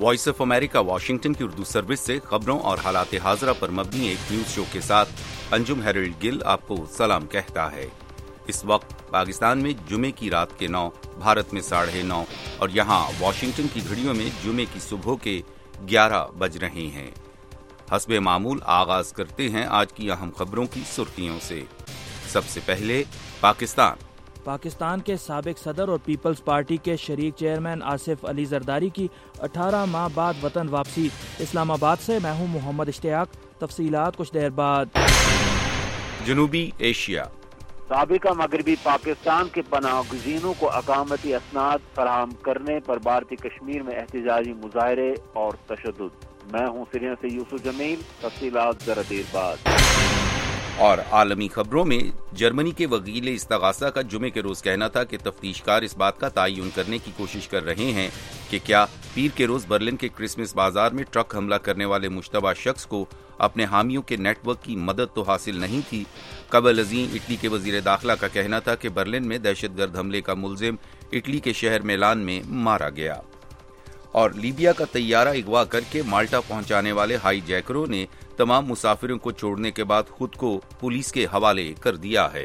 Voice of America Washington की Urdu service से खबरों और हालात हाज़रा पर मबनी एक न्यूज शो के साथ अंजुम हेरल्ड गिल आपको सलाम कहता है। इस वक्त पाकिस्तान में जुमे की रात के 9, भारत में 9:30 और यहाँ वाशिंगटन की घड़ियों में जुमे की सुबह के 11 बज रहे हैं। हस्बे मामूल आगाज करते हैं आज की अहम खबरों की सुर्खियों से। सबसे पहले पाकिस्तान के साबिक सदर और पीपल्स पार्टी के शरीक चेयरमैन आसिफ अली जरदारी की 18 माह बाद वतन वापसी। इस्लामाबाद से मैं हूं मोहम्मद इश्तियाक। तफसीलात कुछ देर बाद। जनूबी एशिया। साबिका मगरबी पाकिस्तान के पनाहगज़ीनों को अकामती असनाद फराहम करने पर भारतीय कश्मीर में एहतजाजी मुजाहरे और तशद्दुद। मैं हूं सीरिया से यूसुफ जमील। तफसीलात जरा देर बाद। और आलमी खबरों में जर्मनी के वकील इस्तगासा का जुमे के रोज कहना था कि तफ्तीशकार इस बात का तयन करने की कोशिश कर रहे हैं कि क्या पीर के रोज बर्लिन के क्रिसमस बाजार में ट्रक हमला करने वाले मुश्तबा शख्स को अपने हामियों के नेटवर्क की मदद तो हासिल नहीं थी। कबल अजीम इटली के वजीर दाखिला का कहना था कि बर्लिन में दहशतगर्द हमले का मुलजिम इटली के शहर मिलान में मारा गया। और लीबिया का तैयारा अगवा करके माल्टा पहुंचाने वाले हाई जैकरों ने तमाम मुसाफिरों को छोड़ने के बाद खुद को पुलिस के हवाले कर दिया है।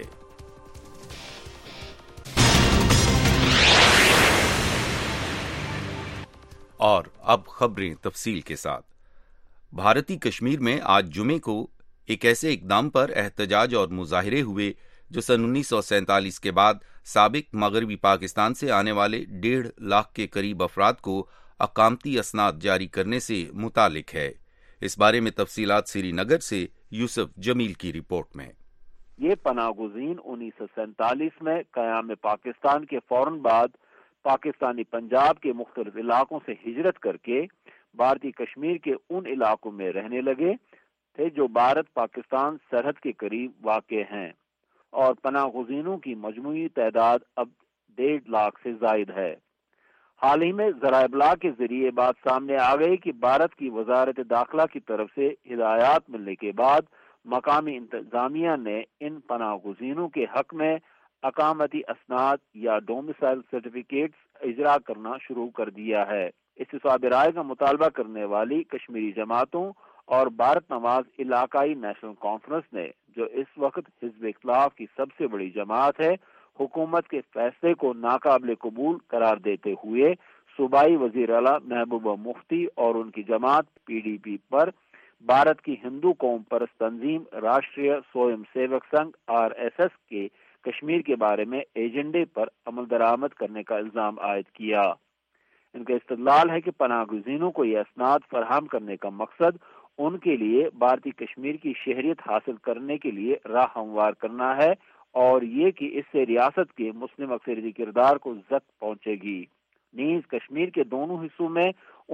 और अब खबरें तफसील के साथ। भारतीय कश्मीर में आज जुमे को एक ऐसे इकदाम पर एहतजाज और मुजाहिरे हुए जो सन 1947 के बाद साबिक मगरबी पाकिस्तान से आने वाले 1.5 लाख के करीब अफराद को अकामती असनाद जारी करने से मुतालिक है। इस बारे में तफसीलात श्रीनगर से यूसुफ जमील की रिपोर्ट में। ये पनाहगज़ीन 1947 में क़याम पाकिस्तान के फौरन बाद पाकिस्तानी पंजाब के मुख्तलिफ इलाकों से हिजरत करके भारतीय कश्मीर के उन इलाकों में रहने लगे थे जो भारत पाकिस्तान सरहद के करीब वाक़ हैं, और पनाहगज़ीनों की मजमूई तादाद अब 1.5 लाख से ज़ायद है। हाल ही में ज़राए इब्लाग के जरिए बात सामने आ गई कि भारत की वजारत दाखिला की तरफ से हिदायत मिलने के बाद मकामी इंतजामिया ने इन पनाहगज़ीनों के हक में अकामती असनाद या डोमिसाइल सर्टिफिकेट्स इजरा करना शुरू कर दिया है। इस्तिसाब राय का मुतालबा करने वाली कश्मीरी जमातों और भारत नवाज इलाकाई नेशनल कॉन्फ्रेंस ने, जो इस वक्त हिज़्ब इख्तिलाफ की सबसे बड़ी जमात है, हुकूमत के फैसले को नाकाबिल कबूल करार देते हुए सूबाई वजीर आला महबूबा मुफ्ती और उनकी जमात PDP पर भारत की हिंदू कौम परस्त तंजीम राष्ट्रीय स्वयं सेवक संघ RSS के कश्मीर के बारे में एजेंडे पर अमल दरामद करने का इल्जाम आयद किया। इनका इस्तदलाल है कि पनाहगज़ीनों को यह असनाद फराहम करने का मकसद उनके लिए भारतीय कश्मीर की शहरियत हासिल करने के लिए राह हमवार करना है, और ये कि इससे रियासत के मुस्लिम अक्सरियती किरदार को ज़ख्म पहुंचेगी। नीज कश्मीर के दोनों हिस्सों में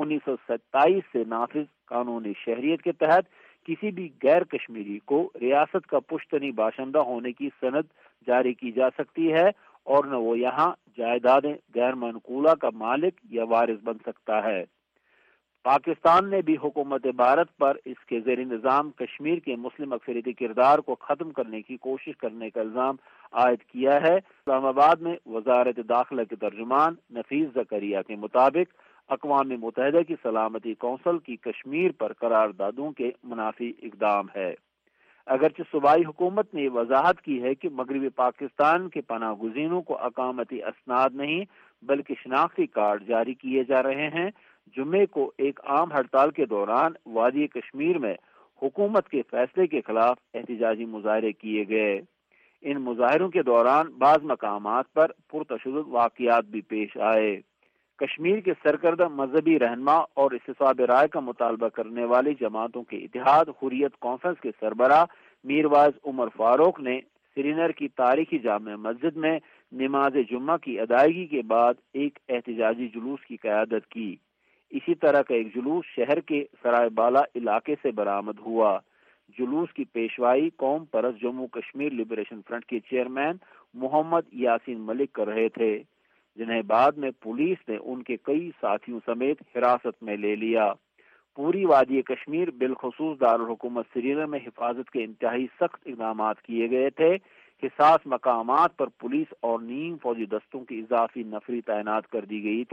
1927 से नाफिज कानूनी शहरियत के तहत किसी भी गैर कश्मीरी को रियासत का पुश्तनी बाशिंदा होने की सनद जारी की जा सकती है, और न वो यहाँ जायदादें गैर मनकूला का मालिक या वारिस बन सकता है। पाकिस्तान ने भी हुकूमत भारत पर इसके ज़ेर निज़ाम कश्मीर के मुस्लिम अक्सरियती किरदार को ख़त्म करने की कोशिश करने का इल्ज़ाम आयद किया है। इस्लामाबाद में वज़ारत दाखिला के तर्जुमान नफीस ज़करिया के मुताबिक अक़वाम मुत्तहिदा की सलामती कौंसिल की कश्मीर पर करारदादों के मुनाफी इक़दाम है। अगरचे सूबाई हुकूमत ने वजाहत की है कि मगरबी पाकिस्तान के पनाहगज़ीनों को अकामती असनाद नहीं बल्कि शनाख्ती कार्ड जारी किए जा रहे हैं। जुमे को एक आम हड़ताल के दौरान वादी कश्मीर में हुकूमत के फैसले के खिलाफ एहतजाजी मुजाहरे किए गए। इन मुजाहरों के दौरान बाज़ मकामात पर पुरतशद्दुद वाक़ियात भी पेश आए। कश्मीर के सरकर्दा मजहबी रहनुमा और इस्तिसाब राय का मुतालबा करने वाली जमातों के इत्तेहाद हुर्रियत कॉन्फ्रेंस के सरबराह मीरवाइज उमर फारूक ने श्रीनगर की तारीखी जामे मस्जिद में नमाज जुम्मा की अदायगी के बाद एक एहतजाजी जुलूस की क़यादत की। इसी तरह का एक जुलूस शहर के सराय बाला इलाके से बरामद हुआ। जुलूस की पेशवाई कौम परस्त जम्मू कश्मीर लिबरेशन फ्रंट के चेयरमैन मोहम्मद यासीन मलिक कर रहे थे, जिन्हें बाद में पुलिस ने उनके कई साथियों समेत हिरासत में ले लिया। पूरी वादी कश्मीर बिलखुसूस दारुल हुकूमत श्रीनगर में हिफाजत के इंतहाई सख्त इक़दामात किए गए थे। हिसास मकामात पर पुलिस और नीम फौजी दस्तों की इजाफी नफरी तैनात कर दी गई थी,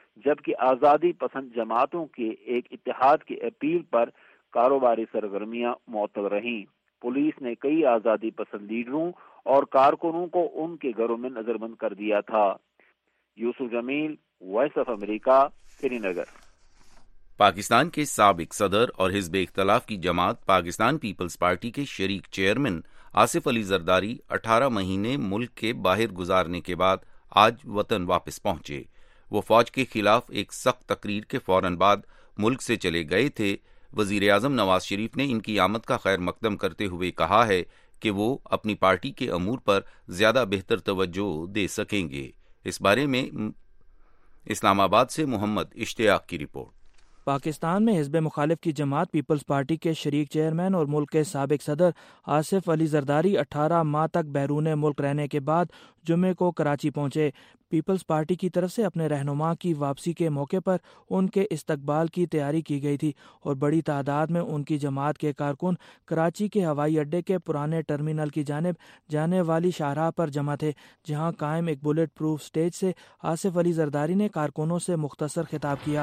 جبکہ آزادی پسند جماعتوں کے ایک اتحاد کی اپیل پر کاروباری سرگرمیاں معطل رہیں۔ پولیس نے کئی آزادی پسند لیڈروں اور کارکنوں کو ان کے گھروں میں نظر بند کر دیا تھا۔ Yusuf Jamil, voice of America, Srinagar. Pakistan کے سابق صدر اور حزب اختلاف کی جماعت پاکستان پیپلز پارٹی کے شریک چیئرمین آصف علی زرداری 18 مہینے ملک کے باہر گزارنے کے بعد آج وطن واپس پہنچے۔ وہ فوج کے خلاف ایک سخت تقریر کے فوراً بعد ملک سے چلے گئے تھے۔ وزیر اعظم نواز شریف نے ان کی آمد کا خیر مقدم کرتے ہوئے کہا ہے کہ وہ اپنی پارٹی کے امور پر زیادہ بہتر توجہ دے سکیں گے۔ اس بارے میں اسلام آباد سے محمد اشتیاق کی رپورٹ۔ پاکستان میں حزب مخالف کی جماعت پیپلز پارٹی کے شریک چیئرمین اور ملک کے سابق صدر آصف علی زرداری 18 ماہ تک بیرون ملک رہنے کے بعد جمعے کو کراچی پہنچے۔ پیپلز پارٹی کی طرف سے اپنے رہنما کی واپسی کے موقع پر ان کے استقبال کی تیاری کی گئی تھی اور بڑی تعداد میں ان کی جماعت کے کارکن کراچی کے ہوائی اڈے کے پرانے ٹرمینل کی جانب جانے والی شاہراہ پر جمع تھے، جہاں قائم ایک بلٹ پروف سٹیج سے آصف علی زرداری نے کارکنوں سے مختصر خطاب کیا۔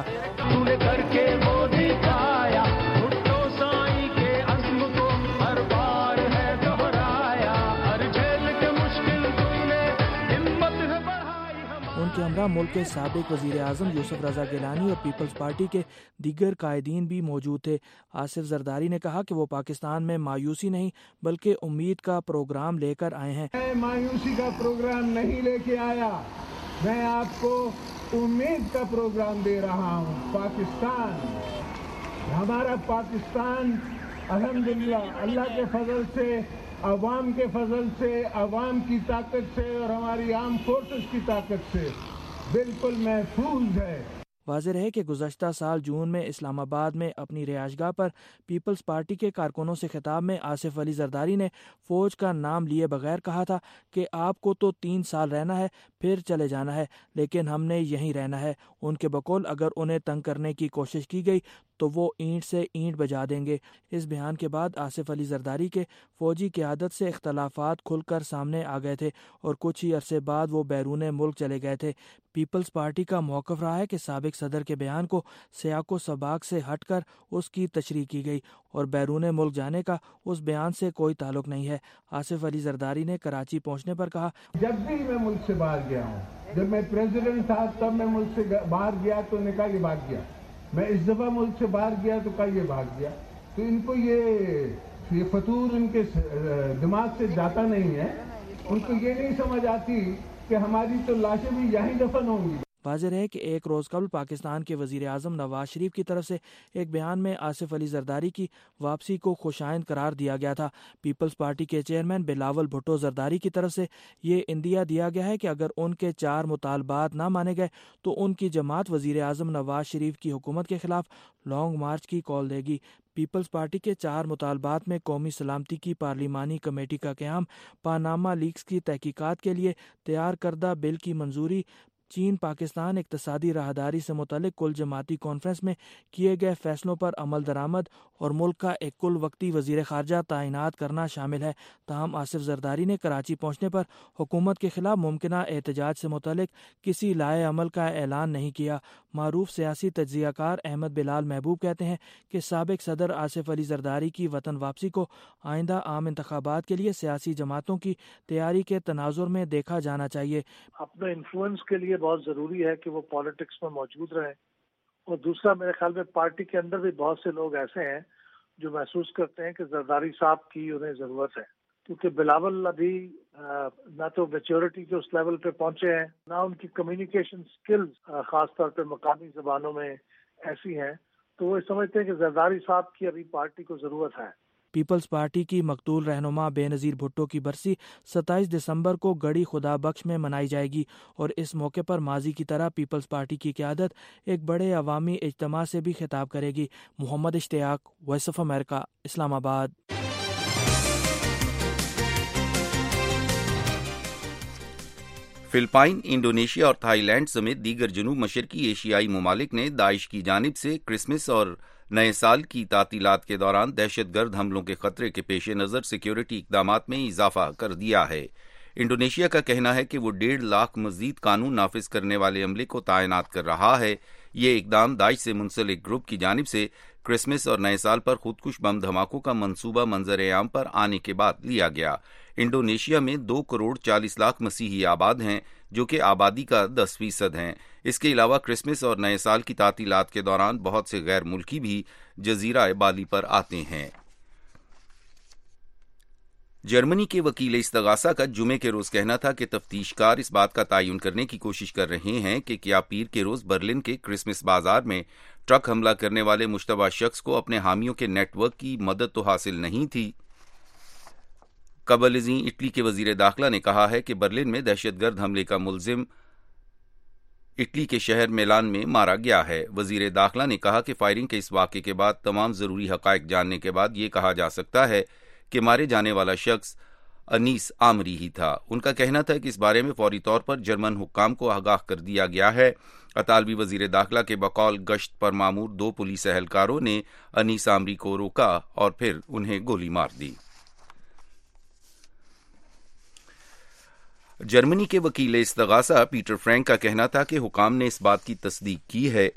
ان کے ہمراہ ملک کے سابق وزیر اعظم یوسف رضا گیلانی اور پیپلز پارٹی کے دیگر قائدین بھی موجود تھے۔ آصف زرداری نے کہا کہ وہ پاکستان میں مایوسی نہیں بلکہ امید کا پروگرام لے کر آئے ہیں۔ میں مایوسی کا پروگرام نہیں لے کے آیا، میں آپ کو امید کا پروگرام دے رہا ہوں۔ پاکستان، ہمارا پاکستان الحمدللہ اللہ کے فضل سے، عوام کے فضل سے، عوام کی طاقت سے اور ہماری آرم فورسز کی طاقت سے بالکل محفوظ ہے۔ واضح رہے کہ گزشتہ سال جون میں اسلام آباد میں اپنی رہائش گاہ پر پیپلز پارٹی کے کارکنوں سے خطاب میں آصف علی زرداری نے فوج کا نام لیے بغیر کہا تھا کہ آپ کو تو 3 سال رہنا ہے پھر چلے جانا ہے، لیکن ہم نے یہیں رہنا ہے۔ ان کے بقول اگر انہیں تنگ کرنے کی کوشش کی گئی تو وہ اینٹ سے اینٹ بجا دیں گے۔ اس بیان کے بعد آصف علی زرداری کے فوجی قیادت سے اختلافات کھل کر سامنے آ گئے تھے اور کچھ ہی عرصے بعد وہ بیرون ملک چلے گئے تھے۔ پیپلز پارٹی کا موقف رہا ہے کہ سابق صدر کے بیان کو سیاق و سباق سے ہٹ کر اس کی تشریح کی گئی اور بیرون ملک جانے کا اس بیان سے کوئی تعلق نہیں ہے۔ آصف علی زرداری نے کراچی پہنچنے پر کہا، جب بھی میں ملک سے باہر گیا ہوں، جب میں پریزیڈنٹ تھا تب میں ملک سے باہر گیا تو نے کہا یہ بھاگ گیا، میں اس دفعہ ملک سے باہر گیا تو کہا یہ بھاگ گیا۔ تو ان کو یہ فطور ان کے دماغ سے جاتا نہیں ہے، ان کو یہ نہیں سمجھ آتی کہ ہماری تو لاشیں بھی یہیں دفن ہوں گی۔ واضح ہے کہ ایک روز قبل پاکستان کے وزیر اعظم نواز شریف کی طرف سے ایک بیان میں آصف علی زرداری کی واپسی کو خوشائند قرار دیا گیا تھا۔ پیپلز پارٹی کے چیئرمین بلاول بھٹو زرداری کی طرف سے یہ اندیا دیا گیا ہے کہ اگر ان کے 4 مطالبات نہ مانے گئے تو ان کی جماعت وزیر اعظم نواز شریف کی حکومت کے خلاف لانگ مارچ کی کال دے گی۔ پیپلز پارٹی کے 4 مطالبات میں قومی سلامتی کی پارلیمانی کمیٹی کا قیام، پاناما لیکس کی تحقیقات کے لیے تیار کردہ بل کی منظوری، چین پاکستان اقتصادی راہداری سے متعلق کل جماعتی کانفرنس میں کیے گئے فیصلوں پر عمل درآمد اور ملک کا ایک کل وقتی وزیر خارجہ تعینات کرنا شامل ہے۔ تاہم آصف زرداری نے کراچی پہنچنے پر حکومت کے خلاف ممکنہ احتجاج سے متعلق کسی لائحہ عمل کا اعلان نہیں کیا۔ معروف سیاسی تجزیہ کار احمد بلال محبوب کہتے ہیں کہ سابق صدر آصف علی زرداری کی وطن واپسی کو آئندہ عام انتخابات کے لیے سیاسی جماعتوں کی تیاری کے تناظر میں دیکھا جانا چاہیے۔ اپنے انفلوئنس کے لیے بہت ضروری ہے کہ وہ پالیٹکس میں موجود رہیں، اور دوسرا میرے خیال میں پارٹی کے اندر بھی بہت سے لوگ ایسے ہیں جو محسوس کرتے ہیں کہ زرداری صاحب کی انہیں ضرورت ہے، کیونکہ بلاول ابھی نہ تو میچورٹی کے اس لیول پہ پہنچے ہیں، نہ ان کی کمیونیکیشن سکلز خاص طور پہ مقامی زبانوں میں ایسی ہیں، تو وہ سمجھتے ہیں کہ زرداری صاحب کی ابھی پارٹی کو ضرورت ہے۔ پیپلز پارٹی کی مقتول رہنما بے نظیر بھٹو کی برسی 27 دسمبر کو گڑی خدا بخش میں منائی جائے گی اور اس موقع پر ماضی کی طرح پیپلز پارٹی کی قیادت ایک بڑے عوامی اجتماع سے بھی خطاب کرے گی۔ محمد اشتیاق، voice of America, Islamabad. Philippines, Indonesia اور تھائی لینڈ سمیت دیگر جنوب مشرقی ایشیائی ممالک نے داعش کی جانب سے کرسمس اور نئے سال کی تعطیلات کے دوران دہشت گرد حملوں کے خطرے کے پیش نظر سیکیورٹی اقدامات میں اضافہ کر دیا ہے۔ انڈونیشیا کا کہنا ہے کہ وہ 1.5 لاکھ مزید قانون نافذ کرنے والے عملے کو تعینات کر رہا ہے۔ یہ اقدام داعش سے منسلک گروپ کی جانب سے کرسمس اور نئے سال پر خودکش بم دھماکوں کا منصوبہ منظر عام پر آنے کے بعد لیا گیا۔ انڈونیشیا میں 2 کروڑ 40 لاکھ مسیحی آباد ہیں، جو کہ آبادی کا 10% ہیں۔ اس کے علاوہ کرسمس اور نئے سال کی تعطیلات کے دوران بہت سے غیر ملکی بھی جزیرہ بالی پر آتے ہیں۔ جرمنی کے وکیل استغاثہ کا جمعے کے روز کہنا تھا کہ تفتیش کار اس بات کا تعین کرنے کی کوشش کر رہے ہیں کہ کیا پیر کے روز برلن کے کرسمس بازار میں ٹرک حملہ کرنے والے مشتبہ شخص کو اپنے حامیوں کے نیٹ ورک کی مدد تو حاصل نہیں تھی۔ قبل ازیں اٹلی کے وزیر داخلہ نے کہا ہے کہ برلن میں دہشت گرد حملے کا ملزم اٹلی کے شہر میلان میں مارا گیا ہے۔ وزیر داخلہ نے کہا کہ فائرنگ کے اس واقعے کے بعد تمام ضروری حقائق جاننے کے بعد یہ کہا جا سکتا ہے کہ مارے جانے والا شخص انیس آمری ہی تھا۔ ان کا کہنا تھا کہ اس بارے میں فوری طور پر جرمن حکام کو آگاہ کر دیا گیا ہے۔ اطالوی وزیر داخلہ کے بقول گشت پر مامور 2 پولیس اہلکاروں نے انیس آمری کو روکا اور پھر انہیں گولی مار دی۔ جرمنی کے وکیل استغاثہ پیٹر فرینک کا کہنا تھا کہ حکام نے اس بات کی تصدیق کی ہے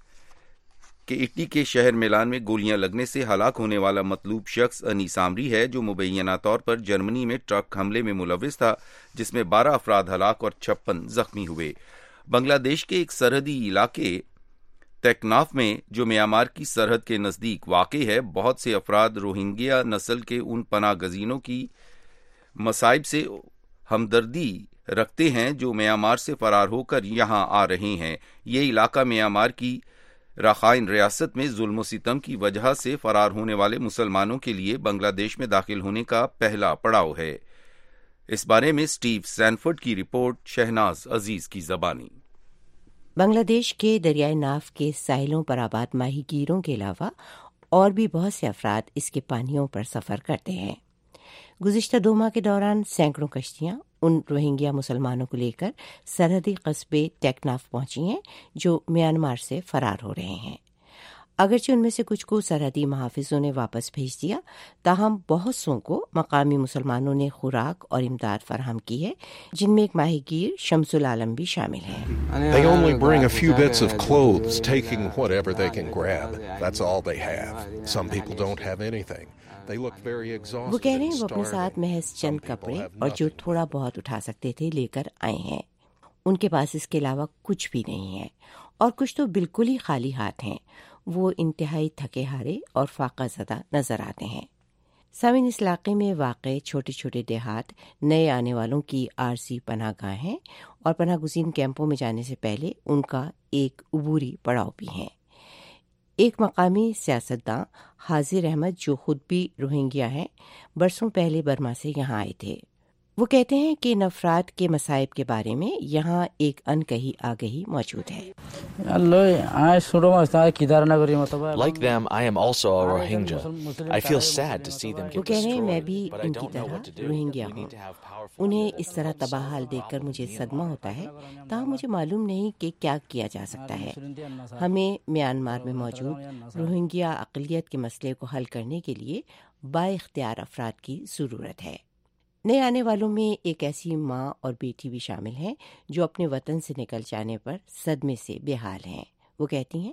کہ اٹلی کے شہر میلان میں گولیاں لگنے سے ہلاک ہونے والا مطلوب شخص انیس آمری ہے، جو مبینہ طور پر جرمنی میں ٹرک حملے میں ملوث تھا جس میں 12 افراد ہلاک اور 56 زخمی ہوئے۔ بنگلہ دیش کے ایک سرحدی علاقے تیکناف میں جو میانمار کی سرحد کے نزدیک واقع ہے، بہت سے افراد روہنگیا نسل کے ان پناہ گزینوں کی مصائب سے ہمدردی رکھتے ہیں جو میانمار سے فرار ہو کر یہاں آ رہے ہیں۔ یہ علاقہ میانمار کی راخائن ریاست میں ظلم و ستم کی وجہ سے فرار ہونے والے مسلمانوں کے لیے بنگلہ دیش میں داخل ہونے کا پہلا پڑاؤ ہے۔ اس بارے میں اسٹیو سینفرڈ کی رپورٹ، شہناز عزیز کی زبانی۔ بنگلہ دیش کے دریائے ناف کے ساحلوں پر آباد ماہی گیروں کے علاوہ اور بھی بہت سے افراد اس کے پانیوں پر سفر کرتے ہیں۔ گزشتہ 2 ماہ کے دوران سینکڑوں کشتیاں ان روہنگیا مسلمانوں کو لے کر سرحدی قصبے ٹیکناف پہنچی ہیں جو میانمار سے فرار ہو رہے ہیں۔ اگرچہ ان میں سے کچھ کو سرحدی محافظوں نے واپس بھیج دیا، تاہم بہت سوں کو مقامی مسلمانوں نے خوراک اور امداد فراہم کی ہے، جن میں ایک ماہی گیر شمس العالم بھی شامل ہیں۔ They only bring a few bits of clothes, taking whatever they can grab. That's all they have. Some people don't have anything. وہ کہہ رہے ہیں وہ اپنے ساتھ محض چند کپڑے اور جو تھوڑا بہت اٹھا سکتے تھے لے کر آئے ہیں۔ ان کے پاس اس کے علاوہ کچھ بھی نہیں ہے، اور کچھ تو بالکل ہی خالی ہاتھ ہیں۔ وہ انتہائی تھکے ہارے اور فاقہ زدہ نظر آتے ہیں۔ سامعین، اس علاقے میں واقع چھوٹے چھوٹے دیہات نئے آنے والوں کی عارضی پناہ گاہ ہیں، اور پناہ گزین کیمپوں میں جانے سے پہلے ان کا ایک عبوری پڑاؤ بھی ہے۔ ایک مقامی سیاستداں حاضر احمد، جو خود بھی روہنگیا ہیں، برسوں پہلے برما سے یہاں آئے تھے۔ وہ کہتے ہیں کہ ان افراد کے مصائب کے بارے میں یہاں ایک انکہی آگہی موجود ہے۔ Like them, I am also a Rohingya. I feel sad to see them وہ get کہہ رہے ہیں میں destroyed, بھی but I ان کی don't know طرح what to do. Rohingya We ہوں۔ need to have powerful انہیں اس طرح تباہ حال دیکھ کر مجھے صدمہ ہوتا ہے، تاہم مجھے معلوم نہیں کہ کیا کیا جا سکتا ہے۔ ہمیں میانمار میں موجود روہنگیا اقلیت کے مسئلے کو حل کرنے کے لیے با اختیار افراد کی ضرورت ہے۔ نئے آنے والوں میں ایک ایسی ماں اور بیٹی بھی شامل ہیں جو اپنے وطن سے نکل جانے پر صدمے سے بے حال ہیں۔ وہ کہتی ہیں،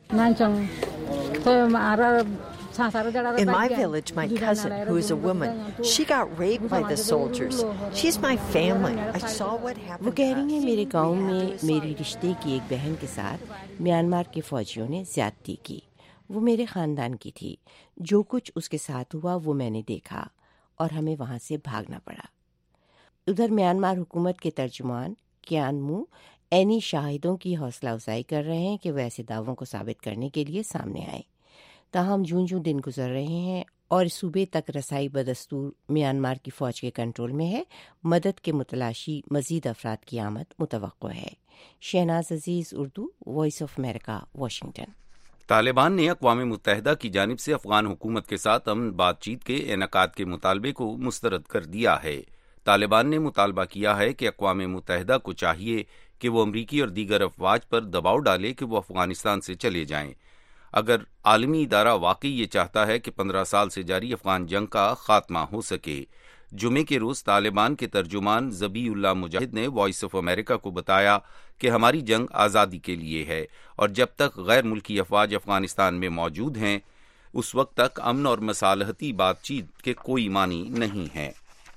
In my village, my cousin, who is a woman, she got raped by the soldiers. She's my family. I saw what happened. وہ کہہ رہی ہیں میرے گاؤں میں میری رشتے کی ایک بہن کے ساتھ میانمار کے فوجیوں نے زیادتی کی۔ وہ میرے خاندان کی تھی۔ جو کچھ اس کے ساتھ ہوا وہ میں نے دیکھا اور ہمیں وہاں سے بھاگنا پڑا۔ ادھر میانمار حکومت کے ترجمان کیان مو اینی شاہدوں کی حوصلہ افزائی کر رہے ہیں کہ وہ ایسے دعووں کو ثابت کرنے کے لیے سامنے آئیں۔ تاہم جوں دن گزر رہے ہیں اور صوبے تک رسائی بدستور میانمار کی فوج کے کنٹرول میں ہے، مدد کے متلاشی مزید افراد کی آمد متوقع ہے۔ Shahnaz Aziz, Urdu, voice of America, Washington. طالبان نے اقوام متحدہ کی جانب سے افغان حکومت کے ساتھ امن بات چیت کے انعقاد کے مطالبے کو مسترد کر دیا ہے۔ طالبان نے مطالبہ کیا ہے کہ اقوام متحدہ کو چاہیے کہ وہ امریکی اور دیگر افواج پر دباؤ ڈالے کہ وہ افغانستان سے چلے جائیں۔ اگر عالمی ادارہ واقعی یہ چاہتا ہے کہ 15 سال سے جاری افغان جنگ کا خاتمہ ہو سکے، جمعے کے روز طالبان کے ترجمان ذبیح اللہ مجاہد نے وائس آف امریکہ کو بتایا کہ ہماری جنگ آزادی کے لیے ہے اور جب تک غیر ملکی افواج افغانستان میں موجود ہیں اس وقت تک امن اور مصالحتی بات چیت کے کوئی معنی نہیں ہے۔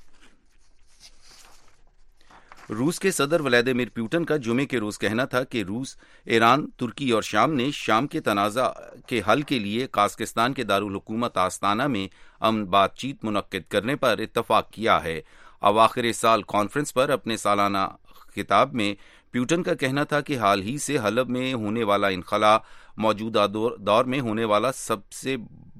روس کے صدر ولادیمیر پوٹن کا جمعے کے روز کہنا تھا کہ روس، ایران، ترکی اور شام نے شام کے تنازع کے حل کے لیے قازقستان کے دارالحکومت آستانہ میں امن بات چیت منعقد کرنے پر اتفاق کیا ہے۔ اواخر سال کانفرنس پر اپنے سالانہ خطاب میں پوٹن کا کہنا تھا کہ حال ہی سے حلب میں ہونے والا انخلاء موجودہ دور میں ہونے والا سب سے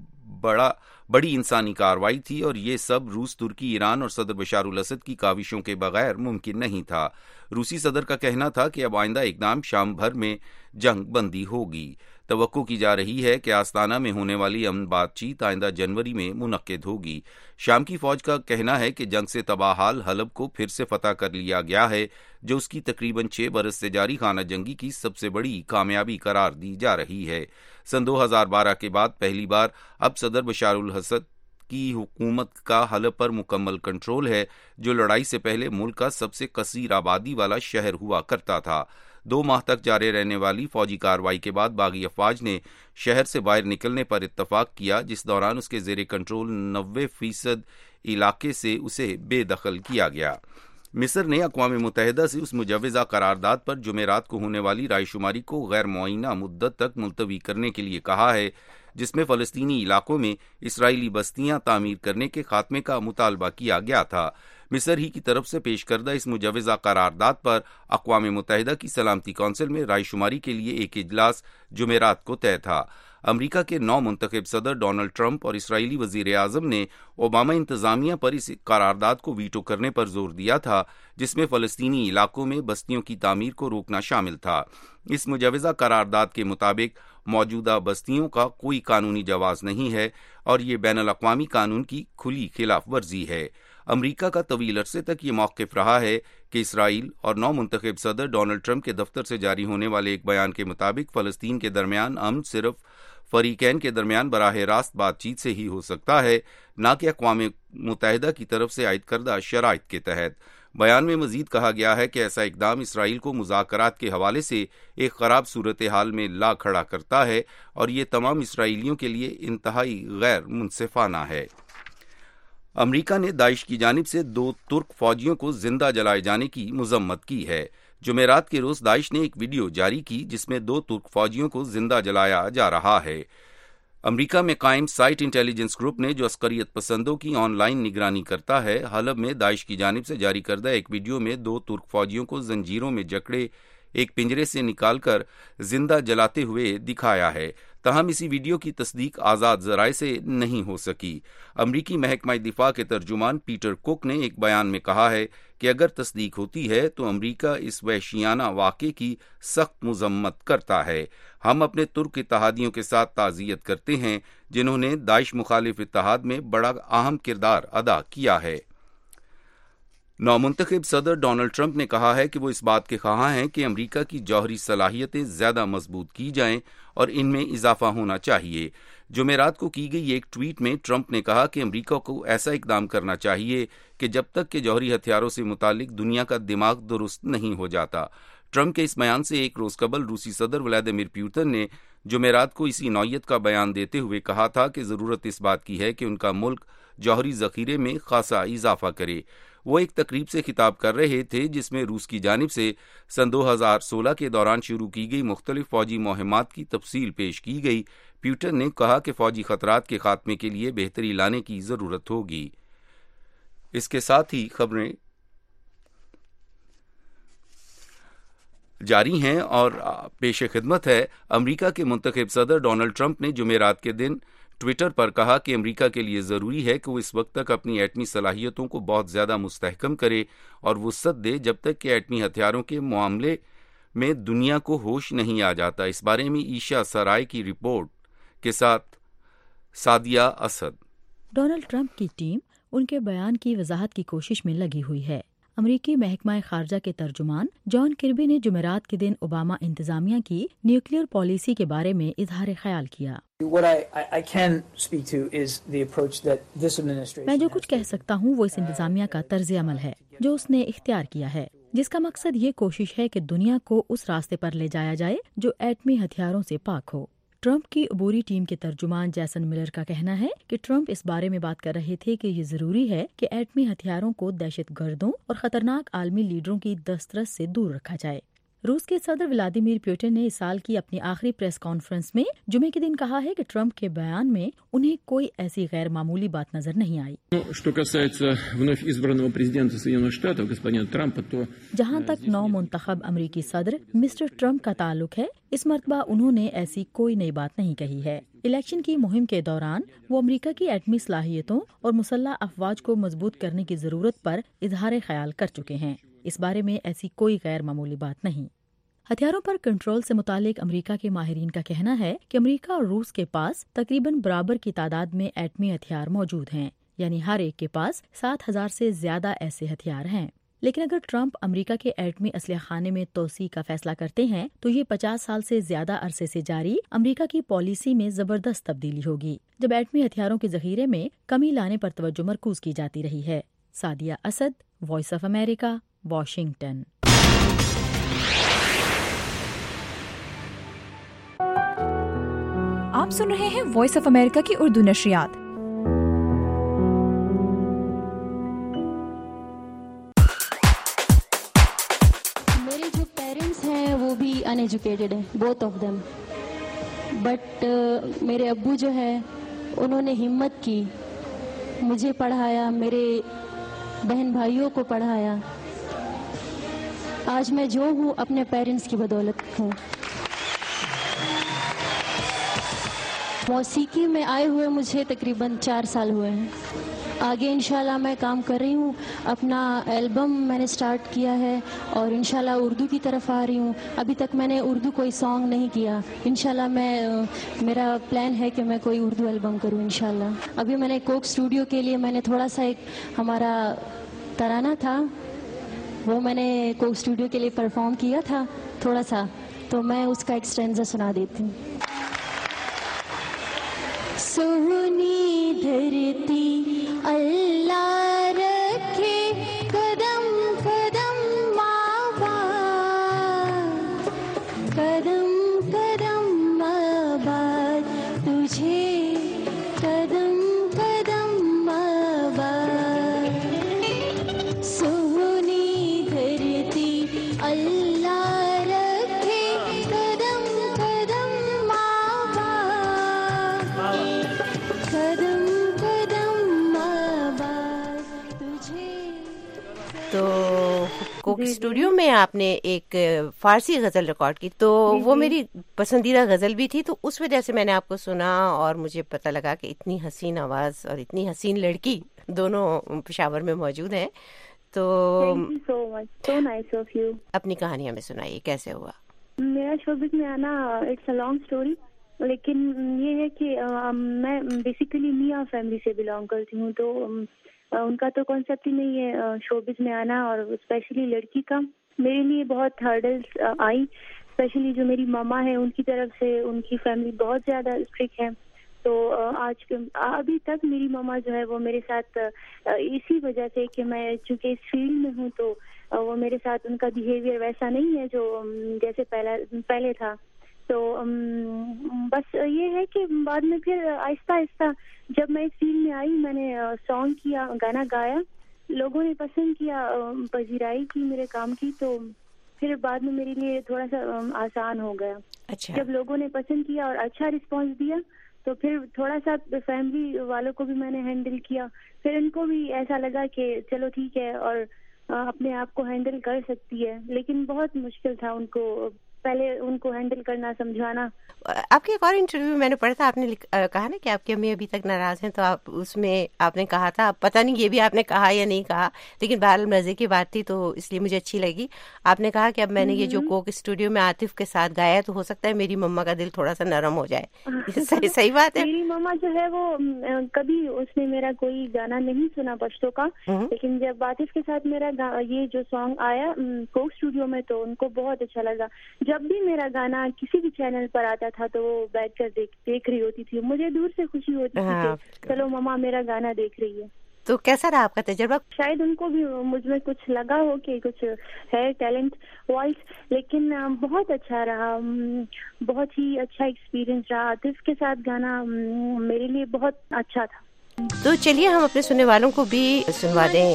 بڑی انسانی کارروائی تھی اور یہ سب روس، ترکی، ایران اور صدر بشار الاسد کی کاوشوں کے بغیر ممکن نہیں تھا۔ روسی صدر کا کہنا تھا کہ اب آئندہ اقدام شام بھر میں جنگ بندی ہوگی۔ توقع کی جا رہی ہے کہ آستانہ میں ہونے والی امن بات چیت آئندہ جنوری میں منعقد ہوگی۔ شام کی فوج کا کہنا ہے کہ جنگ سے تباہ حال حلب کو پھر سے فتح کر لیا گیا ہے، جو اس کی تقریباً 6 برس سے جاری خانہ جنگی کی سب سے بڑی کامیابی قرار دی جا رہی ہے۔ سن 2012 کے بعد پہلی بار اب صدر بشار الاسد کی حکومت کا حلب پر مکمل کنٹرول ہے، جو لڑائی سے پہلے ملک کا سب سے کثیر آبادی والا شہر ہوا کرتا تھا۔ 2 ماہ تک جاری رہنے والی فوجی کارروائی کے بعد باغی افواج نے شہر سے باہر نکلنے پر اتفاق کیا، جس دوران اس کے زیر کنٹرول 90% علاقے سے اسے بے دخل کیا گیا۔ مصر نے اقوام متحدہ سے اس مجوزہ قرارداد پر جمعرات کو ہونے والی رائے شماری کو غیر معینہ مدت تک ملتوی کرنے کے لیے کہا ہے، جس میں فلسطینی علاقوں میں اسرائیلی بستیاں تعمیر کرنے کے خاتمے کا مطالبہ کیا گیا تھا۔ مصر ہی کی طرف سے پیش کردہ اس مجوزہ قرارداد پر اقوام متحدہ کی سلامتی کونسل میں رائے شماری کے لیے ایک اجلاس جمعرات کو طے تھا۔ امریکہ کے نو منتخب صدر ڈونلڈ ٹرمپ اور اسرائیلی وزیر اعظم نے اوباما انتظامیہ پر اس قرارداد کو ویٹو کرنے پر زور دیا تھا، جس میں فلسطینی علاقوں میں بستیوں کی تعمیر کو روکنا شامل تھا۔ اس مجوزہ قرارداد کے مطابق موجودہ بستیوں کا کوئی قانونی جواز نہیں ہے اور یہ بین الاقوامی قانون کی کھلی خلاف ورزی ہے۔ امریکہ کا طویل عرصے تک یہ موقف رہا ہے کہ اسرائیل اور نو منتخب صدر ڈونلڈ ٹرمپ کے دفتر سے جاری ہونے والے ایک بیان کے مطابق فلسطین کے درمیان امن صرف فریقین کے درمیان براہ راست بات چیت سے ہی ہو سکتا ہے، نہ کہ اقوام متحدہ کی طرف سے عائد کردہ شرائط کے تحت۔ بیان میں مزید کہا گیا ہے کہ ایسا اقدام اسرائیل کو مذاکرات کے حوالے سے ایک خراب صورتحال میں لا کھڑا کرتا ہے اور یہ تمام اسرائیلیوں کے لیے انتہائی غیر منصفانہ ہے۔ امریکہ نے داعش کی جانب سے 2 ترک فوجیوں کو زندہ جلائے جانے کی مذمت کی ہے۔ جمعرات کے روز داعش نے ایک ویڈیو جاری کی جس میں 2 ترک فوجیوں کو زندہ جلایا جا رہا ہے۔ امریکہ میں قائم سائٹ انٹیلیجنس گروپ نے، جو عسکریت پسندوں کی آن لائن نگرانی کرتا ہے، حلب میں داعش کی جانب سے جاری کردہ ایک ویڈیو میں 2 ترک فوجیوں کو زنجیروں میں جکڑے ایک پنجرے سے نکال کر زندہ جلاتے ہوئے دکھایا ہے۔ تاہم اسی ویڈیو کی تصدیق آزاد ذرائع سے نہیں ہو سکی۔ امریکی محکمہ دفاع کے ترجمان پیٹر کوک نے ایک بیان میں کہا ہے کہ اگر تصدیق ہوتی ہے تو امریکہ اس وحشیانہ واقعے کی سخت مذمت کرتا ہے۔ ہم اپنے ترک اتحادیوں کے ساتھ تعزیت کرتے ہیں جنہوں نے داعش مخالف اتحاد میں بڑا اہم کردار ادا کیا ہے۔ نو منتخب صدر ڈونلڈ ٹرمپ نے کہا ہے کہ وہ اس بات کے خواہاں ہیں کہ امریکہ کی جوہری صلاحیتیں زیادہ مضبوط کی جائیں اور ان میں اضافہ ہونا چاہیے۔ جمعرات کو کی گئی ایک ٹویٹ میں ٹرمپ نے کہا کہ امریکہ کو ایسا اقدام کرنا چاہیے کہ جب تک کہ جوہری ہتھیاروں سے متعلق دنیا کا دماغ درست نہیں ہو جاتا۔ ٹرمپ کے اس بیان سے ایک روز قبل روسی صدر ولادیمیر پوٹن نے جمعرات کو اسی نوعیت کا بیان دیتے ہوئے کہا تھا کہ ضرورت اس بات کی ہے کہ ان کا ملک جوہری ذخیرے میں خاصا اضافہ کرے۔ وہ ایک تقریب سے خطاب کر رہے تھے جس میں روس کی جانب سے سن 2016 کے دوران شروع کی گئی مختلف فوجی مہمات کی تفصیل پیش کی گئی۔ پوٹن نے کہا کہ فوجی خطرات کے خاتمے کے لیے بہتری لانے کی ضرورت ہوگی۔ اس کے ساتھ ہی خبریں جاری ہیں اور پیش خدمت ہے۔ امریکہ کے منتخب صدر ڈونلڈ ٹرمپ نے جمعرات کے دن ٹویٹر پر کہا کہ امریکہ کے لیے ضروری ہے کہ وہ اس وقت تک اپنی ایٹمی صلاحیتوں کو بہت زیادہ مستحکم کرے اور وسعت دے جب تک کہ ایٹمی ہتھیاروں کے معاملے میں دنیا کو ہوش نہیں آ جاتا۔ اس بارے میں عیشا سرائے کی رپورٹ کے ساتھ سعدیہ اسد۔ ڈونلڈ ٹرمپ کی ٹیم ان کے بیان کی وضاحت کی کوشش میں لگی ہوئی ہے۔ امریکی محکمہ خارجہ کے ترجمان جان کربی نے جمعرات کے دن اوباما انتظامیہ کی نیوکلیئر پالیسی کے بارے میں اظہار خیال کیا۔ میں جو کچھ کہہ سکتا ہوں وہ اس انتظامیہ کا طرز عمل ہے جو اس نے اختیار کیا ہے، جس کا مقصد یہ کوشش ہے کہ دنیا کو اس راستے پر لے جایا جائے جو ایٹمی ہتھیاروں سے پاک ہو۔ ٹرمپ کی عبوری ٹیم کے ترجمان جیسن ملر کا کہنا ہے کہ ٹرمپ اس بارے میں بات کر رہے تھے کہ یہ ضروری ہے کہ ایٹمی ہتھیاروں کو دہشت گردوں اور خطرناک عالمی لیڈروں کی دسترس سے دور رکھا جائے۔ روس کے صدر ولادیمیر پوٹن نے اس سال کی اپنی آخری پریس کانفرنس میں جمعے کے دن کہا ہے کہ ٹرمپ کے بیان میں انہیں کوئی ایسی غیر معمولی بات نظر نہیں آئی۔ جہاں تک نو منتخب امریکی صدر مسٹر ٹرمپ کا تعلق ہے، اس مرتبہ انہوں نے ایسی کوئی نئی بات نہیں کہی ہے۔ الیکشن کی مہم کے دوران وہ امریکہ کی ایٹمی صلاحیتوں اور مسلح افواج کو مضبوط کرنے کی ضرورت پر اظہار خیال کر چکے ہیں۔ اس بارے میں ایسی کوئی غیر معمولی بات نہیں۔ ہتھیاروں پر کنٹرول سے متعلق امریکہ کے ماہرین کا کہنا ہے کہ امریکہ اور روس کے پاس تقریباً برابر کی تعداد میں ایٹمی ہتھیار موجود ہیں، یعنی ہر ایک کے پاس 7,000 سے زیادہ ایسے ہتھیار ہیں۔ لیکن اگر ٹرمپ امریکہ کے ایٹمی اسلحہ خانے میں توسیع کا فیصلہ کرتے ہیں تو یہ 50 سال سے زیادہ عرصے سے جاری امریکہ کی پالیسی میں زبردست تبدیلی ہوگی، جب ایٹمی ہتھیاروں کے ذخیرے میں کمی لانے پر توجہ مرکوز کی جاتی رہی ہے۔ Sadia Asad, voice of America, Washington. آپ سن رہے ہیں وائس آف امریکہ کی اردو نشریات۔ میرے جو پیرنٹس ہیں وہ بھی ان ایجوکیٹڈ ہیں، بوتھ آف دیم، بٹ میرے ابو جو ہے انہوں نے ہمت کی، مجھے پڑھایا، میرے بہن بھائیوں کو پڑھایا۔ آج میں جو ہوں اپنے پیرنٹس کی بدولت ہوں۔ موسیقی میں آئے ہوئے مجھے تقریباً 4 سال ہوئے ہیں۔ آگے انشاءاللہ میں کام کر رہی ہوں، اپنا البم میں نے سٹارٹ کیا ہے اور انشاءاللہ اردو کی طرف آ رہی ہوں۔ ابھی تک میں نے اردو کوئی سانگ نہیں کیا، انشاءاللہ میرا پلان ہے کہ میں کوئی اردو البم کروں انشاءاللہ۔ ابھی میں نے کوک اسٹوڈیو کے لیے میں نے تھوڑا سا ایک ہمارا ترانہ تھا وہ میں نے کوک اسٹوڈیو کے لیے پرفارم کیا تھا تھوڑا سا، تو میں اس کا ایک اسٹینزا سنا دیتی ہوں۔ سونی دھرتی اللہ رکھے قدم قدم ماں باپ، قدم قدم آباد تجھے، قدم قدم آباد۔ سونی دھرتی اللہ رکھے قدم قدم ماں باپ، قدم قدم آباد تجھے۔ تو کوک اسٹوڈیو میں آپ نے ایک فارسی غزل ریکارڈ کی، تو وہ میری پسندیدہ غزل بھی تھی، تو اس وجہ سے میں نے آپ کو سنا اور مجھے پتہ لگا کہ اتنی حسین آواز اور اتنی حسین لڑکی دونوں پشاور میں موجود ہیں۔ تو so much, so nice of you. اپنی کہانی ہمیں سنائیے، کیسے ہوا؟ میرا شوبز میں آنا اٹس اے لانگ اسٹوری، لیکن یہ ہے کہ میں بیسیکلی میاں فیملی سے بلانگ کرتی ہوں، تو ان کا تو کانسیپٹ ہی نہیں ہے شوبز میں آنا، اور اسپیشلی لڑکی کا۔ میرے لیے بہت ہرڈلس آئی، اسپیشلی جو میری ماما ہے ان کی طرف سے، ان کی فیملی بہت زیادہ اسٹرکٹ ہے، تو ابھی تک میری ماما جو ہے وہ میرے ساتھ اسی وجہ سے کہ میں چونکہ اس فیلڈ میں ہوں تو وہ میرے ساتھ ان کا بیہیویئر ویسا نہیں ہے جو جیسے پہلے تھا۔ تو بس یہ ہے کہ بعد میں پھر آہستہ آہستہ جب میں اس فیلڈ میں آئی، میں نے سانگ کیا، گانا گایا، لوگوں نے پسند کیا، پذیرائی کی میرے کام کی، تو پھر بعد میں میرے لیے تھوڑا سا آسان ہو گیا۔ اچھا، جب لوگوں نے پسند کیا اور اچھا رسپانس دیا تو پھر تھوڑا سا فیملی والوں کو بھی میں نے ہینڈل کیا، پھر ان کو بھی ایسا لگا کہ چلو ٹھیک ہے اور اپنے آپ کو ہینڈل کر سکتی ہے، لیکن بہت مشکل تھا ان کو پہلے ان کو ہینڈل کرنا, سمجھانا. آپ کے ایک اور انٹرویو میں نے پڑھا تھا, آپ نے کہا نا کہ آپ کی امی ابھی تک ناراض ہیں, تو آپ اس میں آپ نے کہا تھا, پتہ نہیں یہ بھی آپ نے کہا یا نہیں کہا, لیکن بہرحال مزے کی بات تھی تو اس لیے مجھے اچھی لگی. آپ نے کہا کہ اب میں نے یہ جو کوک اسٹوڈیو میں عاطف کے ساتھ گایا تو ہو سکتا ہے میری مما کا دل تھوڑا سا نرم ہو جائے. صحیح بات ہے. میری مما جو ہے وہ کبھی اس نے میرا کوئی گانا نہیں سنا پشتو کا, لیکن جب عاطف کے ساتھ میرا یہ جو سانگ آیا کوک اسٹوڈیو میں تو ان کو بہت اچھا لگا. جب بھی میرا گانا کسی بھی چینل پر آتا تھا تو وہ بیٹھ کر دیکھ رہی ہوتی تھی. مجھے دور سے خوشی ہوتی تھی کہ چلو مما میرا گانا دیکھ رہی ہے. تو کیسا رہا آپ کا تجربہ؟ شاید ان کو بھی مجھ میں کچھ لگا ہو کہ کچھ ہے ٹیلنٹ وائس, لیکن بہت اچھا رہا, بہت ہی اچھا ایکسپیرینس رہا. عاطف کے ساتھ گانا میرے لیے بہت اچھا تھا. تو چلیے ہم اپنے سننے والوں کو بھی سنوا دیں.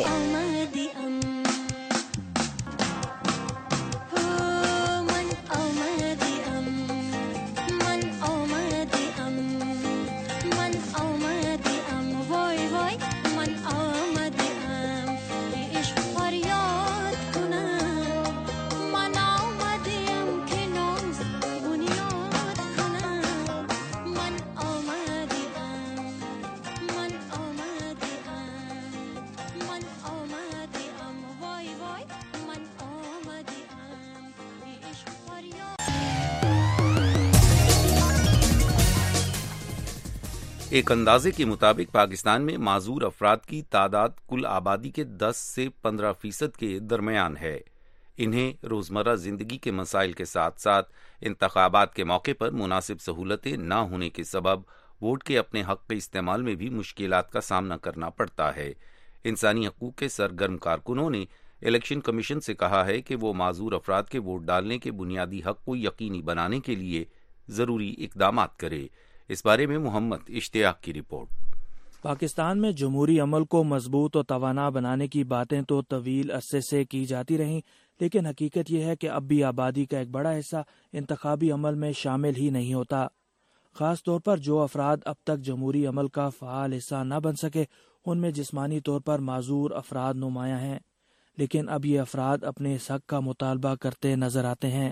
ایک اندازے کے مطابق پاکستان میں معذور افراد کی تعداد کل آبادی کے 10 سے 15% کے درمیان ہے. انہیں روزمرہ زندگی کے مسائل کے ساتھ ساتھ انتخابات کے موقع پر مناسب سہولتیں نہ ہونے کے سبب ووٹ کے اپنے حق کے استعمال میں بھی مشکلات کا سامنا کرنا پڑتا ہے. انسانی حقوق کے سرگرم کارکنوں نے الیکشن کمیشن سے کہا ہے کہ وہ معذور افراد کے ووٹ ڈالنے کے بنیادی حق کو یقینی بنانے کے لیے ضروری اقدامات کرے. اس بارے میں محمد اشتیاق کی رپورٹ. پاکستان میں جمہوری عمل کو مضبوط و توانا بنانے کی باتیں تو طویل عرصے سے کی جاتی رہیں، لیکن حقیقت یہ ہے کہ اب بھی آبادی کا ایک بڑا حصہ انتخابی عمل میں شامل ہی نہیں ہوتا. خاص طور پر جو افراد اب تک جمہوری عمل کا فعال حصہ نہ بن سکے، ان میں جسمانی طور پر معذور افراد نمایاں ہیں، لیکن اب یہ افراد اپنے اس حق کا مطالبہ کرتے نظر آتے ہیں.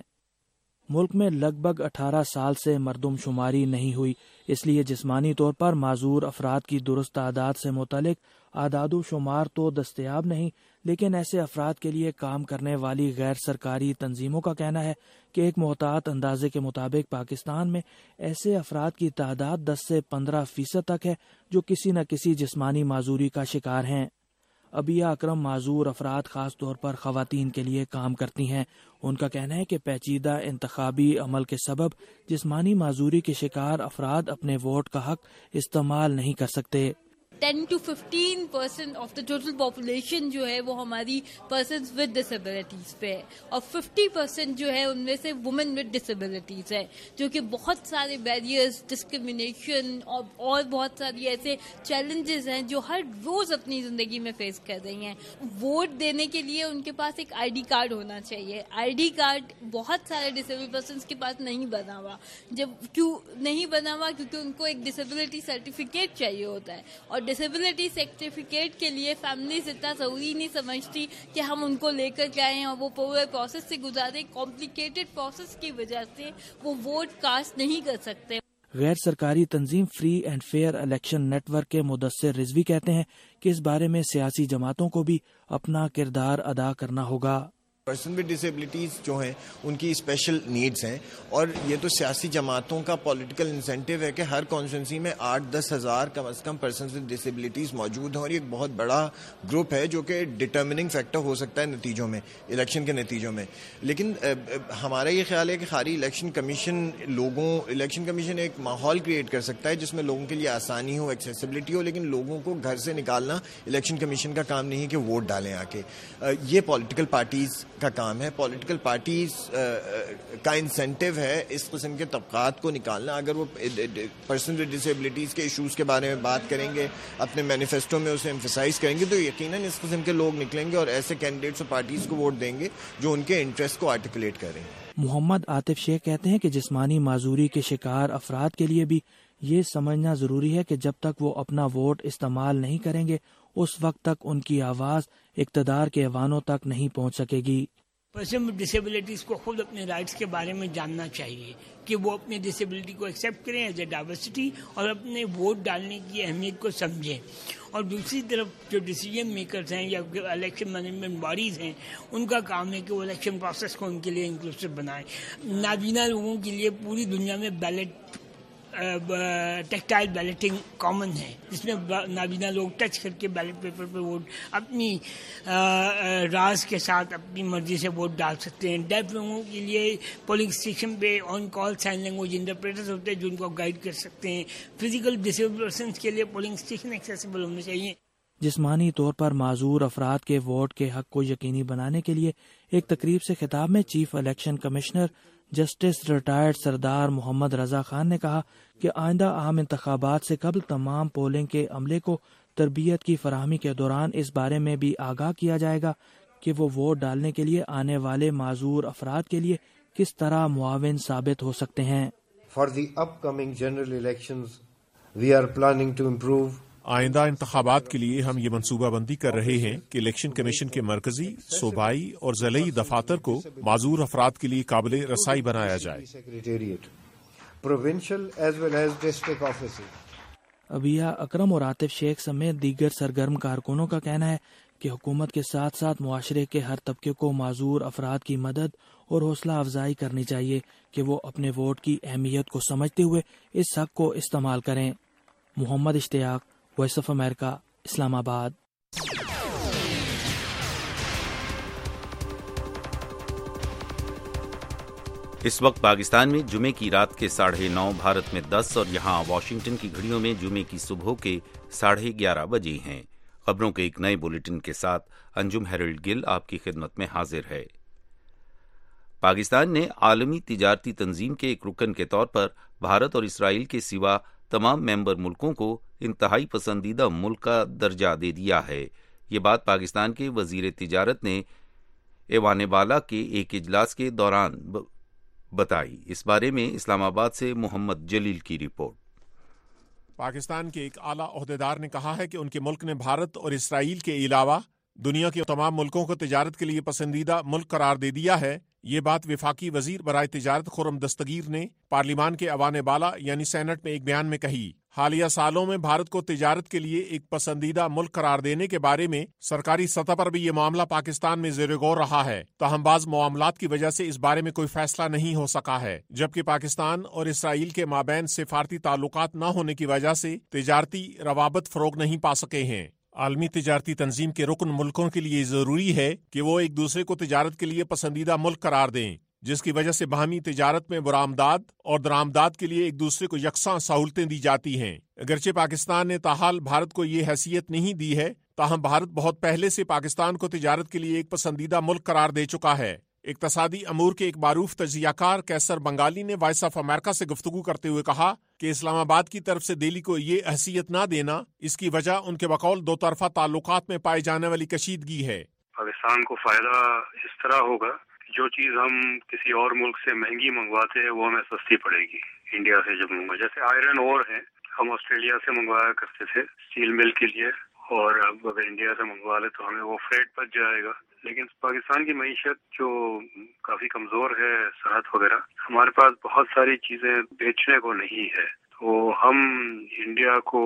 ملک میں لگ بھگ 18 سال سے مردم شماری نہیں ہوئی، اس لیے جسمانی طور پر معذور افراد کی درست تعداد سے متعلق اعداد و شمار تو دستیاب نہیں، لیکن ایسے افراد کے لیے کام کرنے والی غیر سرکاری تنظیموں کا کہنا ہے کہ ایک محتاط اندازے کے مطابق پاکستان میں ایسے افراد کی تعداد 10 سے 15% تک ہے جو کسی نہ کسی جسمانی معذوری کا شکار ہیں. ابیہ اکرم معذور افراد خاص طور پر خواتین کے لیے کام کرتی ہیں. ان کا کہنا ہے کہ پیچیدہ انتخابی عمل کے سبب جسمانی معذوری کے شکار افراد اپنے ووٹ کا حق استعمال نہیں کر سکتے. 10 to 15% of the total population جو ہے وہ ہماری پرسنز ود ڈسیبلٹیز پہ ہے، اور 50% جو ہے ان میں سے وومن ود ڈسیبلٹیز ہے، جو کہ بہت سارے بیریئرز، ڈسکریمنیشن اور بہت ساری ایسے چیلنجز ہیں جو ہر روز اپنی زندگی میں فیس کر رہی ہیں. ووٹ دینے کے لیے ان کے پاس ایک آئی ڈی کارڈ ہونا چاہیے. آئی ڈی کارڈ بہت سارے ڈسیبل پرسنز کے پاس نہیں بنا ہوا. کیوں نہیں بنا ہوا؟ کیونکہ ان کو ایک ڈسیبلٹی سرٹیفکیٹ چاہیے ہوتا ہے، اور ڈسیبلٹی سرٹیفکیٹ کے لیے فیملیز اتنا ضروری نہیں سمجھتی کہ ہم ان کو لے کر کے آئیں اور وہ پورے پروسیس سے گزارے. کمپلیکیٹڈ پروسیس کی وجہ سے وہ ووٹ کاسٹ نہیں کر سکتے. غیر سرکاری تنظیم free and fair election network کے مدثر رضوی کہتے ہیں کہ اس بارے میں سیاسی جماعتوں کو بھی اپنا کردار ادا کرنا ہوگا. پرسن ود ڈسیبلٹیز جو ہیں ان کی اسپیشل نیڈز ہیں، اور یہ تو سیاسی جماعتوں کا پولیٹیکل انسینٹیو ہے کہ ہر کانسٹیٹوئنسی میں 8-10 ہزار کم از کم پرسنز ود ڈسیبلٹیز موجود ہیں، اور یہ ایک بہت بڑا گروپ ہے جو کہ ڈٹرمننگ فیکٹر ہو سکتا ہے نتیجوں میں، الیکشن کے نتیجوں میں. لیکن ہمارا یہ خیال ہے کہ خالی الیکشن کمیشن ایک ماحول کریٹ کر سکتا ہے جس میں لوگوں کے لیے آسانی ہو، ایکسیسیبلٹی ہو، لیکن لوگوں کو گھر سے نکالنا الیکشن کمیشن کا کام نہیں ہے کہ ووٹ ڈالیں آ کے. یہ پولیٹیکل پارٹیز کا کام ہے. پولیٹیکل پارٹیز کا انسینٹیو ہے اس قسم کے طبقات کو نکالنا. اگر وہ پرسن ود ڈسیبلٹیز کے ایشوز کے بارے میں بات کریں گے، اپنے مینیفیسٹو میں اسے ایمفسائز کریں گے، تو یقیناً اس قسم کے لوگ نکلیں گے اور ایسے کینڈیڈیٹس اور پارٹیز کو ووٹ دیں گے جو ان کے انٹرسٹ کو آرٹیکولیٹ کریں. محمد عاطف شیخ کہتے ہیں کہ جسمانی معذوری کے شکار افراد کے لیے بھی یہ سمجھنا ضروری ہے کہ جب تک وہ اپنا ووٹ استعمال نہیں کریں گے اس وقت تک ان کی آواز اقتدار کے ایوانوں تک نہیں پہنچ سکے گی. पर्सन विद डिसेबिलिटीज़ को खुद अपने राइट्स के बारे में जानना चाहिए कि वो अपनी डिसेबिलिटी को एक्सेप्ट करें एज ए डाइवर्सिटी और अपने वोट डालने की अहमियत को समझें। और दूसरी तरफ जो डिसीजन मेकर्स हैं या इलेक्शन मैनेजमेंट बॉडीज़ हैं, उनका काम है कि वो इलेक्शन प्रोसेस को उनके लिए इंक्लूसिव बनाएं। नाबीना लोगों के लिए पूरी दुनिया में बैलेट टेक्टाइल बैलेटिंग कॉमन है, जिसमें नाबीना लोग टच करके बैलेट पेपर पर वोट अपनी राज के साथ अपनी मर्जी से वोट डाल सकते हैं। डेफ लोगों के लिए पोलिंग स्टेशन पे on call sign language interpreters होते हैं जो उनको गाइड कर सकते हैं। फिजिकल डिसेबल्ड पर्सन्स के लिए पोलिंग स्टेशन एक्सेसिबल होने चाहिए। जिस्मानी तौर पर माजूर अफराद के वोट के हक को यकीनी बनाने के लिए एक तकरीब से खिताब में chief election commissioner justice retired Sardar Mohammad Raza Khan ने कहा कि आइंदा आम इंतखाबात से कबल तमाम पोलिंग के अमले को तरबियत की फराहमी के दौरान इस बारे में भी आगाह किया जाएगा कि वो वोट डालने के लिए आने वाले माजूर अफराद के लिए किस तरह मुआविन साबित हो सकते हैं। For the upcoming general elections we are planning to improve. आइंदा इंतखाबात के लिए हम ये मनसूबाबंदी कर रहे हैं कि इलेक्शन कमीशन के मरकजी, सूबाई और ज़िलाई दफातर को माजूर अफराद के लिए काबिल रसाई बनाया जाए। Provincial as well as district offices. Abia Akram और आतिफ शेख समेत दीगर सरगर्म कारकुनों का कहना है कि हुकूमत के साथ साथ मुआशरे के हर तबके को माजूर अफराद की मदद और हौसला अफजाई करनी चाहिए कि वो अपने वोट की अहमियत को समझते हुए इस हक को इस्तेमाल करें। Mohammad Ishtiaq, voice of America, Islamabad. इस वक्त पाकिस्तान में जुमे की रात के 9:30, भारत में 10 और यहाँ वाशिंगटन की घड़ियों में जुमे की सुबह के 11:30 बजे हैं। खबरों के एक नए बुलेटिन के साथ अंजुम हेरल्ड गिल आपकी खिदमत में हाजिर है। पाकिस्तान ने आलमी तिजारती तंजीम के एक रुकन के तौर पर भारत और इसराइल के सिवा तमाम मेंबर मुल्कों को इंतहाई पसंदीदा मुल्क का दर्जा दे दिया है। ये बात पाकिस्तान के वजीर तिजारत ने ऐवान बाला के एक इजलास के दौरान बताई। इस बारे में इस्लामाबाद से मोहम्मद जलील की रिपोर्ट। पाकिस्तान के एक आला ओहदेदार ने कहा है कि उनके मुल्क ने भारत और इसराइल के अलावा दुनिया के तमाम मुल्कों को तिजारत के लिए पसंदीदा मुल्क करार दे दिया है। ये बात वफाकी वजीर बराए तिजारत खुर्रम दस्तगीर ने पार्लिमान के ऐवान बाला यानी सेनेट में एक बयान में कही। हालिया सालों में भारत को तिजारत के लिए एक पसंदीदा मुल्क करार देने के बारे में सरकारी सतह पर भी ये मामला पाकिस्तान में ज़ेर गौर रहा है। तहमबाज मामलात की वजह से इस बारे में कोई फैसला नहीं हो सका है, जबकि पाकिस्तान और इसराइल के माबैन सिफारती ताल्लुकात न होने की वजह से तिजारती रवाबत फरोग नहीं पा सके हैं। आलमी तिजारती तंजीम के रुकन मुल्कों के लिए जरूरी है कि वो एक दूसरे को तिजारत के लिए पसंदीदा मुल्क करार दें, जिसकी वजह से बाहमी तिजारत में बरामदाद और दरामदाद के लिए एक दूसरे को यकसां सहूलतें दी जाती हैं। अगरचे पाकिस्तान ने ताहाल भारत को ये हैसियत नहीं दी है, ताहम भारत बहुत पहले से पाकिस्तान को तिजारत के लिए एक पसंदीदा मुल्क करार दे चुका है। इक्तसादी अमूर के एक मारूफ तजियाकार कैसर बंगाली ने वॉइस ऑफ अमेरिका से गुफ्तगू करते हुए कहा कि इस्लामाबाद की तरफ से दिल्ली को ये हैसियत न देना, इसकी वजह उनके बकौल दो तरफा ताल्लुकात में पाई जाने वाली कशीदगी है। पाकिस्तान को फायदा इस तरह होगा कि जो चीज हम किसी और मुल्क से महंगी मंगवाते हैं वो हमें सस्ती पड़ेगी। इंडिया से जब मंगवा, जैसे आयरन ओर है, हम ऑस्ट्रेलिया से मंगवाया करते थे स्टील मिल के लिए, और अब अगर इंडिया से मंगवा ले तो हमें वो फ्रेट बच जाएगा। लेकिन पाकिस्तान की मईशत जो काफी कमजोर है, सनत वगैरह, हमारे पास बहुत सारी चीजें बेचने को नहीं है, तो हम इंडिया को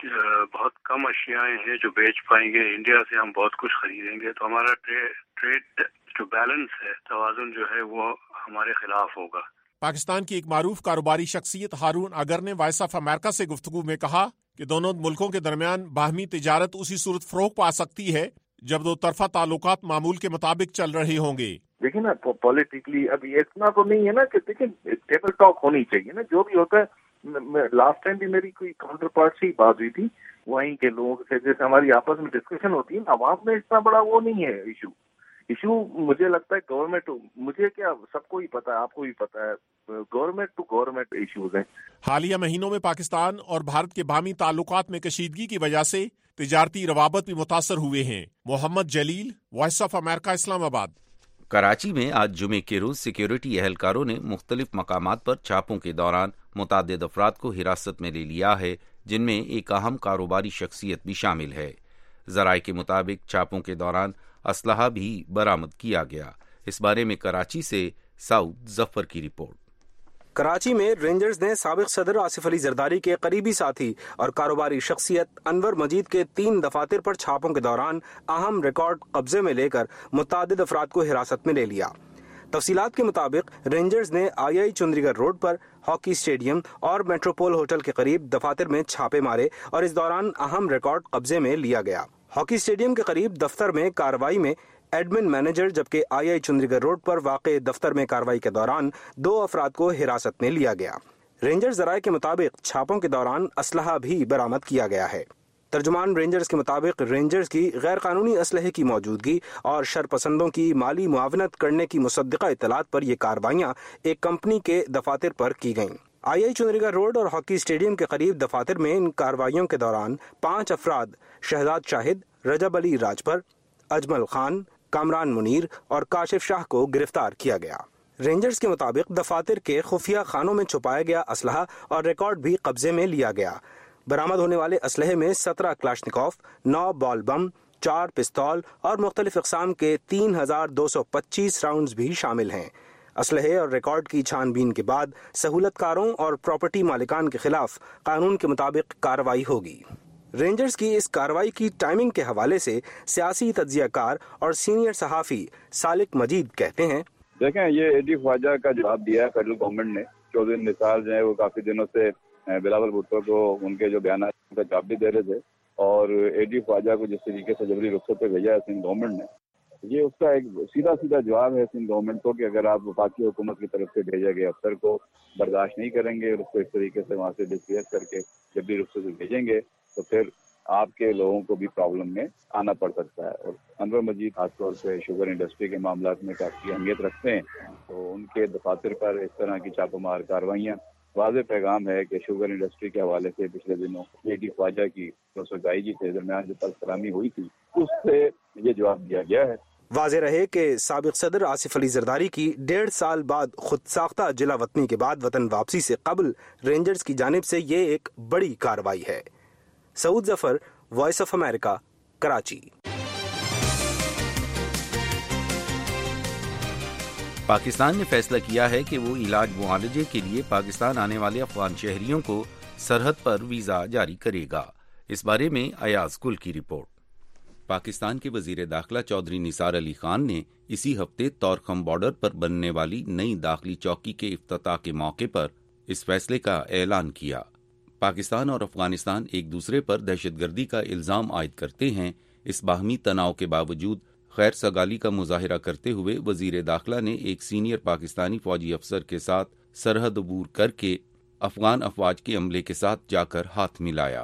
बहुत कम अशियाएं हैं जो बेच पाएंगे। इंडिया से हम बहुत कुछ खरीदेंगे तो हमारा ट्रेड जो बैलेंस है, तवाज़ुन जो है, वो हमारे खिलाफ होगा। पाकिस्तान की एक मारूफ कारोबारी शख्सियत हारून अगर ने वॉइस ऑफ अमेरिका से गुफ्तगू में कहा कि दोनों मुल्कों के दरमियान बाहमी तिजारत उसी सूरत फरोग पा सकती है जब दो तरफा ताल्लुकात मामूल के मुताबिक चल रहे होंगे। देखिए ना, पॉलिटिकली अभी इतना तो नहीं है ना कि देखिए टेबल टॉक होनी चाहिए ना, जो भी होता है। लास्ट टाइम भी मेरी कोई काउंटर पार्ट से ही बात हुई थी, वहीं के लोगों से जैसे हमारी आपस में डिस्कशन होती है ना, आवाम में इतना बड़ा वो नहीं है इशू मुझे लगता है गवर्नमेंट, मुझे क्या सबको ही पता है, आपको भी पता है, गवर्नमेंट टू गवर्नमेंट इश्यूज हैं। हालिया महीनों में पाकिस्तान और भारत के बाहमी ताल्लुकात में कशीदगी की वजह से तिजारती रवाबत भी मुतासर हुए हैं। Mohammad Jalil, voice of America, Islamabad. Karachi में आज जुमे के रोज सिक्योरिटी एहलकारों ने मुख्तलिफ मकामात पर छापों के दौरान मुतादिद अफराद को हिरासत में ले लिया है, जिनमें एक अहम कारोबारी शख्सियत भी शामिल है। जराये के मुताबिक छापों के दौरान असलहा भी बरामद किया गया। इस बारे में कराची से साउद जफर की रिपोर्ट। कराची में रेंजर्स ने साबिक सदर आसिफ अली जरदारी के करीबी साथी और कारोबारी शख्सियत अनवर मजीद के 3 दफातर पर छापों के दौरान अहम रिकॉर्ड कब्जे में लेकर मुतअद्दिद अफराद को हिरासत में ले लिया। तफसीलात के मुताबिक रेंजर्स ने आई चुंदरीगढ़ रोड पर हॉकी स्टेडियम और मेट्रोपोल होटल के करीब दफातर में छापे मारे और इस दौरान अहम रिकॉर्ड कब्जे में लिया गया। हॉकी स्टेडियम के करीब दफ्तर में कार्रवाई में एडमिन मैनेजर, जबकि आई चुंदरीगढ़ रोड पर वाक़े दफ्तर में कार्रवाई के दौरान 2 अफराद को हिरासत में लिया गया। रेंजर्स ज़राए के मुताबिक छापों के दौरान असलहा भी बरामद किया गया है। तर्जुमान रेंजर्स के मुताबिक रेंजर्स की गैर कानूनी असलहे की मौजूदगी और शरपसंदों की माली मुआवनत करने की मुसद्दिका इत्तलात पर ये कार्रवाइयाँ एक कंपनी के दफातर पर की गईं। आई चुंदरीगढ़ रोड और हॉकी स्टेडियम के करीब दफातर में इन कार्रवाइयों के दौरान 5 अफराद शहजाद शाहिद, रजब अली राजपर, अजमल खान, कामरान मुनीर और काशिफ शाह को गिरफ्तार किया गया। रेंजर्स के मुताबिक दफातर के खुफिया खानों में छुपाया गया असलहा और रिकॉर्ड भी कब्जे में लिया गया। बरामद होने वाले असलहे में 17 क्लाशनिकोव, 9 बॉल बम, 4 पिस्तौल और मुख्तलिफ अक़साम के 3225 राउंड्स भी शामिल हैं। असलहे और रिकॉर्ड की छानबीन के बाद सहूलतकारों और प्रॉपर्टी मालिकान के खिलाफ कानून के मुताबिक कार्रवाई होगी। रेंजर्स की इस कार्रवाई की टाइमिंग के हवाले से सियासी तज्जियाकार और सीनियर सहाफ़ी सालिक मजीद कहते हैं, देखें, ये एडी ख्वाजा का जवाब दिया है फेडरल गवर्नमेंट ने। चौधरी निसार जो है वो काफी दिनों से बिलावल भुट्टो को उनके जो बयान का जवाब भी दे रहे थे, और एडी ख्वाजा को जिस तरीके से जबरी रुखसत पे भेजा है सिंध गवर्नमेंट ने, ये उसका एक सीधा जवाब है सिंध गवर्नमेंट को कि अगर आप वफाकी हुकूमत की तरफ से भेजे गए अफसर को बर्दाश्त नहीं करेंगे और उसको इस तरीके से वहाँ से डिस्प्लेस करके जबरी रुखसत से भेजेंगे तो फिर आपके लोगों को भी प्रॉब्लम में आना पड़ सकता है। और अनवर मजीद खासतौर से शुगर इंडस्ट्री के मामला में काफ़ी अहमियत रखते हैं, तो उनके दफातर पर इस तरह की छापामार कार्रवाइयाँ वाज़ेह पैगाम है कि शुगर इंडस्ट्री के हवाले से पिछले दिनों एडी ख्वाजा की रसोई जी के दरमियान जो तलखरामी हुई थी उससे ये जवाब दिया गया है। वाज़ेह रहे कि साबिक सदर आसिफ अली जरदारी की 1.5 साल बाद खुद साख्ता जिला वतनी के बाद वतन वापसी से कबल रेंजर्स की जानिब से ये एक बड़ी कार्रवाई है। Saud Zafar, voice of America, Karachi. Pakistan ने फैसला किया है कि वो इलाज मुआलजे के लिए पाकिस्तान आने वाले अफगान शहरियों को सरहद पर वीज़ा जारी करेगा। इस बारे में अयाज गुल की रिपोर्ट। पाकिस्तान के वजीर दाखिला चौधरी निसार अली खान ने इसी हफ्ते तौरखम बॉर्डर पर बनने वाली नई दाखिली चौकी के इफ्तिताह के मौके पर इस फैसले का ऐलान किया। पाकिस्तान और अफगानिस्तान एक दूसरे पर दहशतगर्दी का इल्ज़ाम आयद करते हैं। इस बाहमी तनाव के बावजूद खैर सगाली का मुजाहिरा करते हुए वजीर दाखिला ने एक सीनियर पाकिस्तानी फौजी अफसर के साथ सरहद अबूर करके अफगान अफवाज के अमले के साथ जाकर हाथ मिलाया।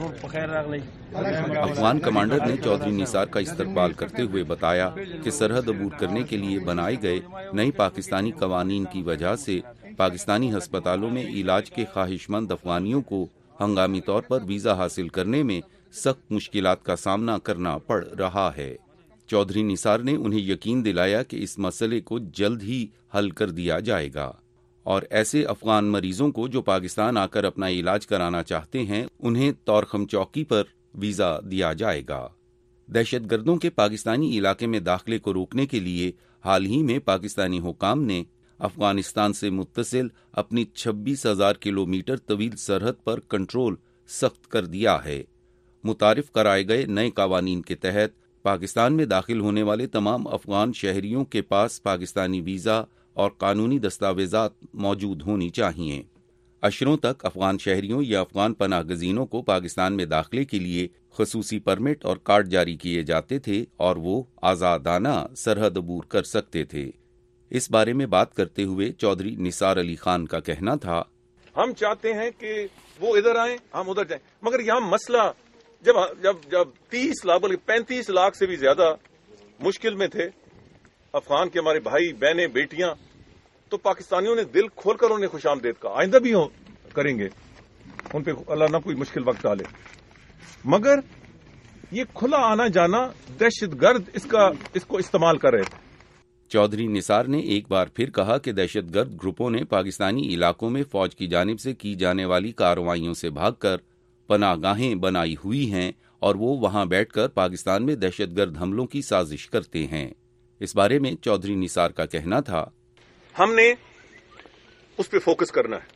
अफगान कमांडर ने चौधरी निसार का इस्तकबाल करते हुए बताया कि सरहद अबूर करने के लिए बनाए गए नई पाकिस्तानी कवानीन की वजह से पाकिस्तानी अस्पतालों में इलाज के ख्वाहिशमंद अफगानियों को हंगामी तौर पर वीज़ा हासिल करने में सख्त मुश्किलात का सामना करना पड़ रहा है। चौधरी निसार ने उन्हें यकीन दिलाया कि इस मसले को जल्द ही हल कर दिया जाएगा और ऐसे अफगान मरीजों को जो पाकिस्तान आकर अपना इलाज कराना चाहते हैं उन्हें तौरखम चौकी पर वीज़ा दिया जाएगा। दहशतगर्दों के पाकिस्तानी इलाके में दाखिले को रोकने के लिए हाल ही में पाकिस्तानी हुकाम ने अफगानिस्तान से मुत्तसिल अपनी 26,000 किलोमीटर तवील सरहद पर कंट्रोल सख्त कर दिया है। मुतारिफ कराए गए नए कवानीन के तहत पाकिस्तान में दाखिल होने वाले तमाम अफगान शहरियों के पास पाकिस्तानी वीज़ा और कानूनी दस्तावेजात मौजूद होनी चाहिए। अशरों तक अफगान शहरियों या अफगान पनाह गजीनों को पाकिस्तान में दाखिले के लिए खसूसी परमिट और कार्ड जारी किए जाते थे और वो आज़ादाना सरहद अबूर कर सकते थे। इस बारे में बात करते हुए चौधरी निसार अली खान का कहना था, हम चाहते हैं कि वो इधर आए, हम उधर जाएं, मगर यहाँ मसला जब 30 लाख बल्कि 35 लाख से भी ज्यादा मुश्किल में थे अफगान के हमारे भाई बहनें बेटियां, तो पाकिस्तानियों ने दिल खोलकर उन्हें खुशामदीद का आइंदा भी करेंगे, उन पे अल्लाह ना कोई मुश्किल वक्त डाले। मगर ये खुला आना जाना दहशतगर्द इसको इस्तेमाल कर रहे थे। चौधरी निसार ने एक बार फिर कहा कि दहशतगर्द ग्रुपों ने पाकिस्तानी इलाकों में फौज की जानिब से की जाने वाली कार्रवाइयों से भागकर पनाहगाहें बनाई हुई हैं और वो वहां बैठकर पाकिस्तान में दहशतगर्द हमलों की साजिश करते हैं। اس بارے میں چودھری نثار کا کہنا تھا، ہم نے اس پہ فوکس کرنا ہے.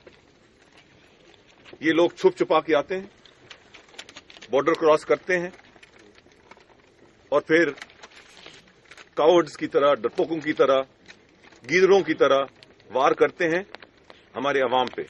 یہ لوگ چھپ چھپا کے آتے ہیں، بارڈر کراس کرتے ہیں اور پھر کاورڈز کی طرح، ڈرپوکوں کی طرح، گیدڑوں کی طرح وار کرتے ہیں ہمارے عوام پہ.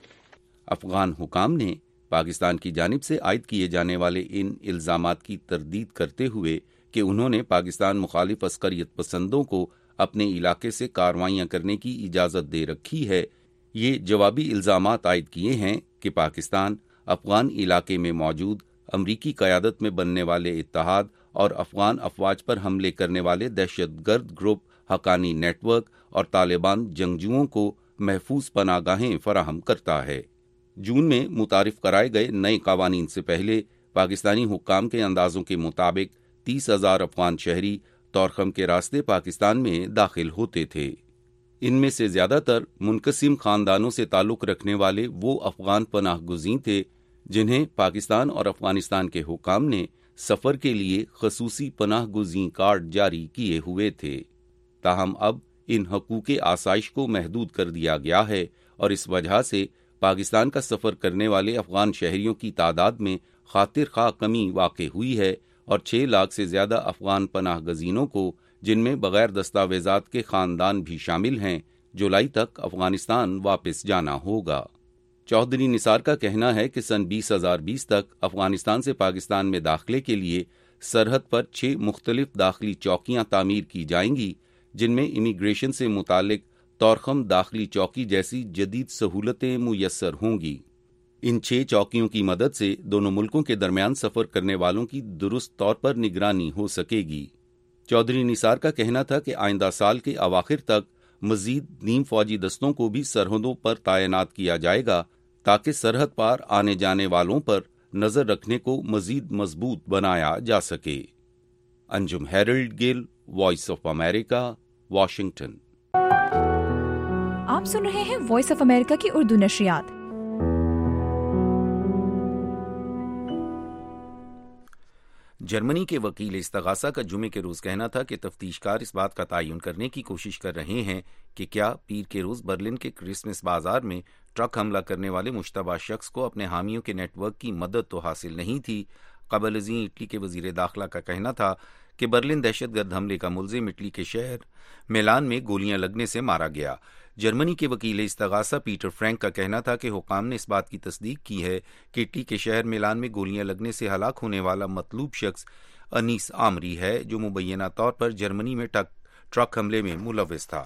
افغان حکام نے پاکستان کی جانب سے عائد کیے جانے والے ان الزامات کی تردید کرتے ہوئے کہ انہوں نے پاکستان مخالف عسکریت پسندوں کو اپنے علاقے سے کارروائیاں کرنے کی اجازت دے رکھی ہے، یہ جوابی الزامات عائد کیے ہیں کہ پاکستان افغان علاقے میں موجود امریکی قیادت میں بننے والے اتحاد اور افغان افواج پر حملے کرنے والے دہشت گرد گروپ حقانی نیٹ ورک اور طالبان جنگجوؤں کو محفوظ پناہ گاہیں فراہم کرتا ہے. جون میں متعارف کرائے گئے نئے قوانین سے پہلے پاکستانی حکام کے اندازوں کے مطابق 30,000 افغان شہری طورخم کے راستے پاکستان میں داخل ہوتے تھے. ان میں سے زیادہ تر منقسم خاندانوں سے تعلق رکھنے والے وہ افغان پناہ گزین تھے جنہیں پاکستان اور افغانستان کے حکام نے سفر کے لیے خصوصی پناہ گزین کارڈ جاری کیے ہوئے تھے. تاہم اب ان حقوق آسائش کو محدود کر دیا گیا ہے اور اس وجہ سے پاکستان کا سفر کرنے والے افغان شہریوں کی تعداد میں خاطر خواہ کمی واقع ہوئی ہے اور 6 لاکھ سے زیادہ افغان پناہ گزینوں کو، جن میں بغیر دستاویزات کے خاندان بھی شامل ہیں، جولائی تک افغانستان واپس جانا ہوگا. چودھری نثار کا کہنا ہے کہ سن 2020 تک افغانستان سے پاکستان میں داخلے کے لیے سرحد پر 6 مختلف داخلی چوکیاں تعمیر کی جائیں گی، جن میں امیگریشن سے متعلق طورخم داخلی چوکی جیسی جدید سہولتیں میسر ہوں گی. ان 6 چوکیوں کی مدد سے دونوں ملکوں کے درمیان سفر کرنے والوں کی درست طور پر نگرانی ہو سکے گی. چودھری نثار کا کہنا تھا کہ آئندہ سال کے اواخر تک مزید نیم فوجی دستوں کو بھی سرحدوں پر تعینات کیا جائے گا تاکہ سرحد پار آنے جانے والوں پر نظر رکھنے کو مزید مضبوط بنایا جا سکے. Anjum Harold Gill, voice of America, Washington. آپ سن رہے ہیں وائس آف امریکہ کی اردو نشریات. جرمنی کے وکیل استغاثہ کا جمعے کے روز کہنا تھا کہ تفتیش کار اس بات کا تعین کرنے کی کوشش کر رہے ہیں کہ کیا پیر کے روز برلن کے کرسمس بازار میں ٹرک حملہ کرنے والے مشتبہ شخص کو اپنے حامیوں کے نیٹ ورک کی مدد تو حاصل نہیں تھی. قبل ازیں اٹلی کے وزیر داخلہ کا کہنا تھا کہ برلن دہشت گرد حملے کا ملزم اٹلی کے شہر میلان میں گولیاں لگنے سے مارا گیا. جرمنی کے وکیل استغاثہ پیٹر فرینک کا کہنا تھا کہ حکام نے اس بات کی تصدیق کی ہے کہ اٹلی کے شہر میلان میں گولیاں لگنے سے ہلاک ہونے والا مطلوب شخص انیس آمری ہے، جو مبینہ طور پر جرمنی میں ٹرک حملے میں ملوث تھا.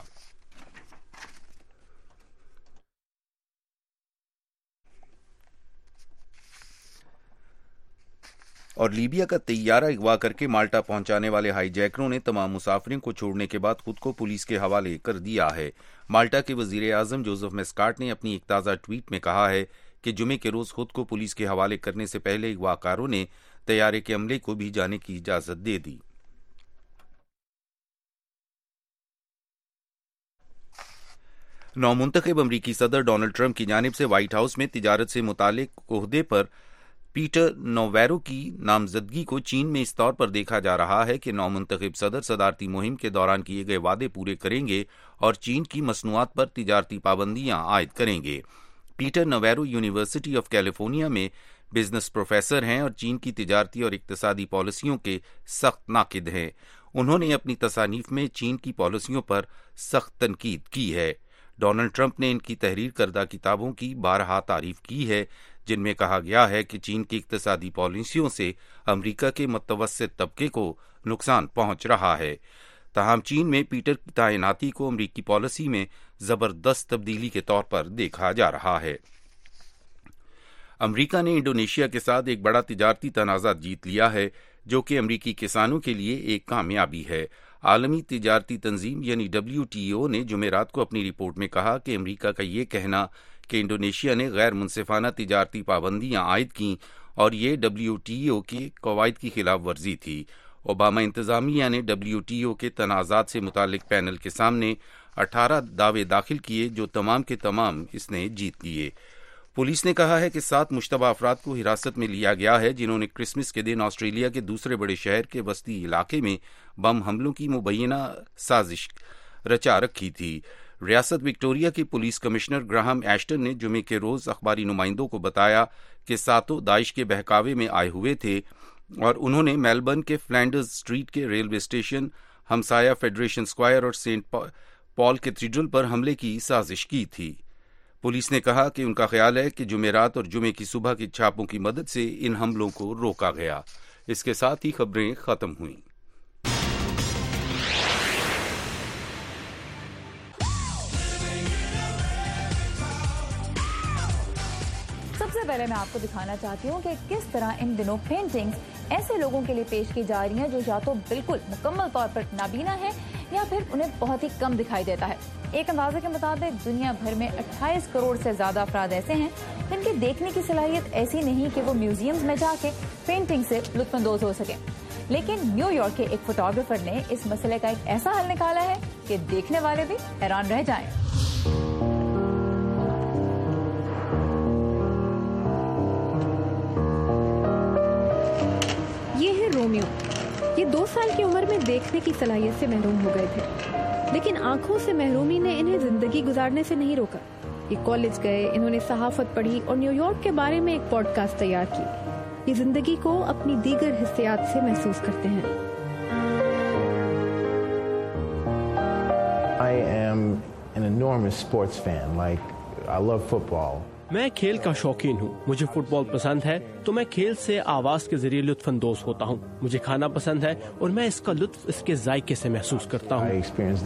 اور لیبیا کا طیارہ اغوا کر کے مالٹا پہنچانے والے ہائی جیکروں نے تمام مسافرین کو چھوڑنے کے بعد خود کو پولیس کے حوالے کر دیا ہے. مالٹا کے وزیر اعظم جوزف میسکاٹ نے اپنی ایک تازہ ٹویٹ میں کہا ہے کہ جمعے کے روز خود کو پولیس کے حوالے کرنے سے پہلے اغوا کاروں نے طیارے کے عملے کو بھی جانے کی اجازت دے دی. نومنتخب امریکی صدر ڈونلڈ ٹرمپ کی جانب سے وائٹ ہاؤس میں تجارت سے متعلق عہدے پر پیٹر نوویرو کی نامزدگی کو چین میں اس طور پر دیکھا جا رہا ہے کہ نومنتخب صدر صدارتی مہم کے دوران کیے گئے وعدے پورے کریں گے اور چین کی مصنوعات پر تجارتی پابندیاں عائد کریں گے. Peter Navarro University of California میں بزنس پروفیسر ہیں اور چین کی تجارتی اور اقتصادی پالیسیوں کے سخت ناقد ہیں. انہوں نے اپنی تصانیف میں چین کی پالیسیوں پر سخت تنقید کی ہے. ڈونلڈ ٹرمپ نے ان کی تحریر کردہ کتابوں کی بارہا تعریف کی ہے، جن میں کہا گیا ہے کہ چین کی اقتصادی پالیسیوں سے امریکہ کے متوسط طبقے کو نقصان پہنچ رہا ہے. تاہم چین میں پیٹر کی تعیناتی کو امریکی پالیسی میں زبردست تبدیلی کے طور پر دیکھا جا رہا ہے. امریکہ نے انڈونیشیا کے ساتھ ایک بڑا تجارتی تنازع جیت لیا ہے، جو کہ امریکی کسانوں کے لیے ایک کامیابی ہے. عالمی تجارتی تنظیم یعنی WTO نے جمعرات کو اپنی رپورٹ میں کہا کہ امریکہ کا یہ کہنا کہ انڈونیشیا نے غیر منصفانہ تجارتی پابندیاں عائد کیں اور یہ WTO کے قواعد کی خلاف ورزی تھی. اوباما انتظامیہ نے WTO کے تنازعات سے متعلق پینل کے سامنے 18 دعوے داخل کیے، جو تمام کے تمام اس نے جیت لیے. پولیس نے کہا ہے کہ 7 مشتبہ افراد کو حراست میں لیا گیا ہے جنہوں نے کرسمس کے دن آسٹریلیا کے دوسرے بڑے شہر کے وسطی علاقے میں بم حملوں کی مبینہ سازش رچا رکھی تھی۔ ریاست وکٹوریا کے پولیس کمشنر گراہم ایشٹن نے جمعے کے روز اخباری نمائندوں کو بتایا کہ 7 داعش کے بہکاوے میں آئے ہوئے تھے اور انہوں نے میلبرن کے فلینڈرز اسٹریٹ کے ریلوے اسٹیشن، ہمسایہ فیڈریشن اسکوائر اور سینٹ پال کیتھیڈرل پر حملے کی سازش کی تھی۔ پولیس نے کہا کہ ان کا خیال ہے کہ جمعرات اور جمعے کی صبح کے چھاپوں کی مدد سے ان حملوں کو روکا گیا۔ اس کے ساتھ ہی خبریں ختم ہوئیں۔ سب سے پہلے میں آپ کو دکھانا چاہتی ہوں کہ کس طرح ان دنوں پینٹنگز ایسے لوگوں کے لیے پیش کی جا رہی ہیں جو یا تو بالکل مکمل طور پر نابینا ہے یا پھر انہیں بہت ہی کم دکھائی دیتا ہے۔ ایک اندازے کے مطابق دنیا بھر میں 28 کروڑ سے زیادہ افراد ایسے ہیں جن کے دیکھنے کی صلاحیت ایسی نہیں کہ وہ میوزیمز میں جا کے پینٹنگ سے لطف اندوز ہو سکیں، لیکن نیو یارک کے ایک فوٹوگرافر نے اس مسئلے کا ایک ایسا حل نکالا ہے کہ دیکھنے والے بھی حیران رہ جائیں۔ یہ ہے رومیو۔ یہ 2 سال کی عمر میں دیکھنے کی صلاحیت سے محروم ہو گئے تھے، لیکن آنکھوں سے محرومی نے انہیں زندگی گزارنے سے نہیں روکا۔ یہ کالج گئے، انہوں نے صحافت پڑھی اور نیو یارک کے بارے میں ایک پوڈ کاسٹ تیار کی۔ یہ زندگی کو اپنی دیگر حصیات سے محسوس کرتے ہیں۔ I am an enormous sports fan. Like, I love football. میں کھیل کا شوقین ہوں، مجھے فٹ بال پسند ہے تو میں کھیل سے آواز کے ذریعے لطف اندوز ہوتا ہوں۔ مجھے کھانا پسند ہے اور میں اس کا لطف اس کے ذائقے سے محسوس کرتا ہوں۔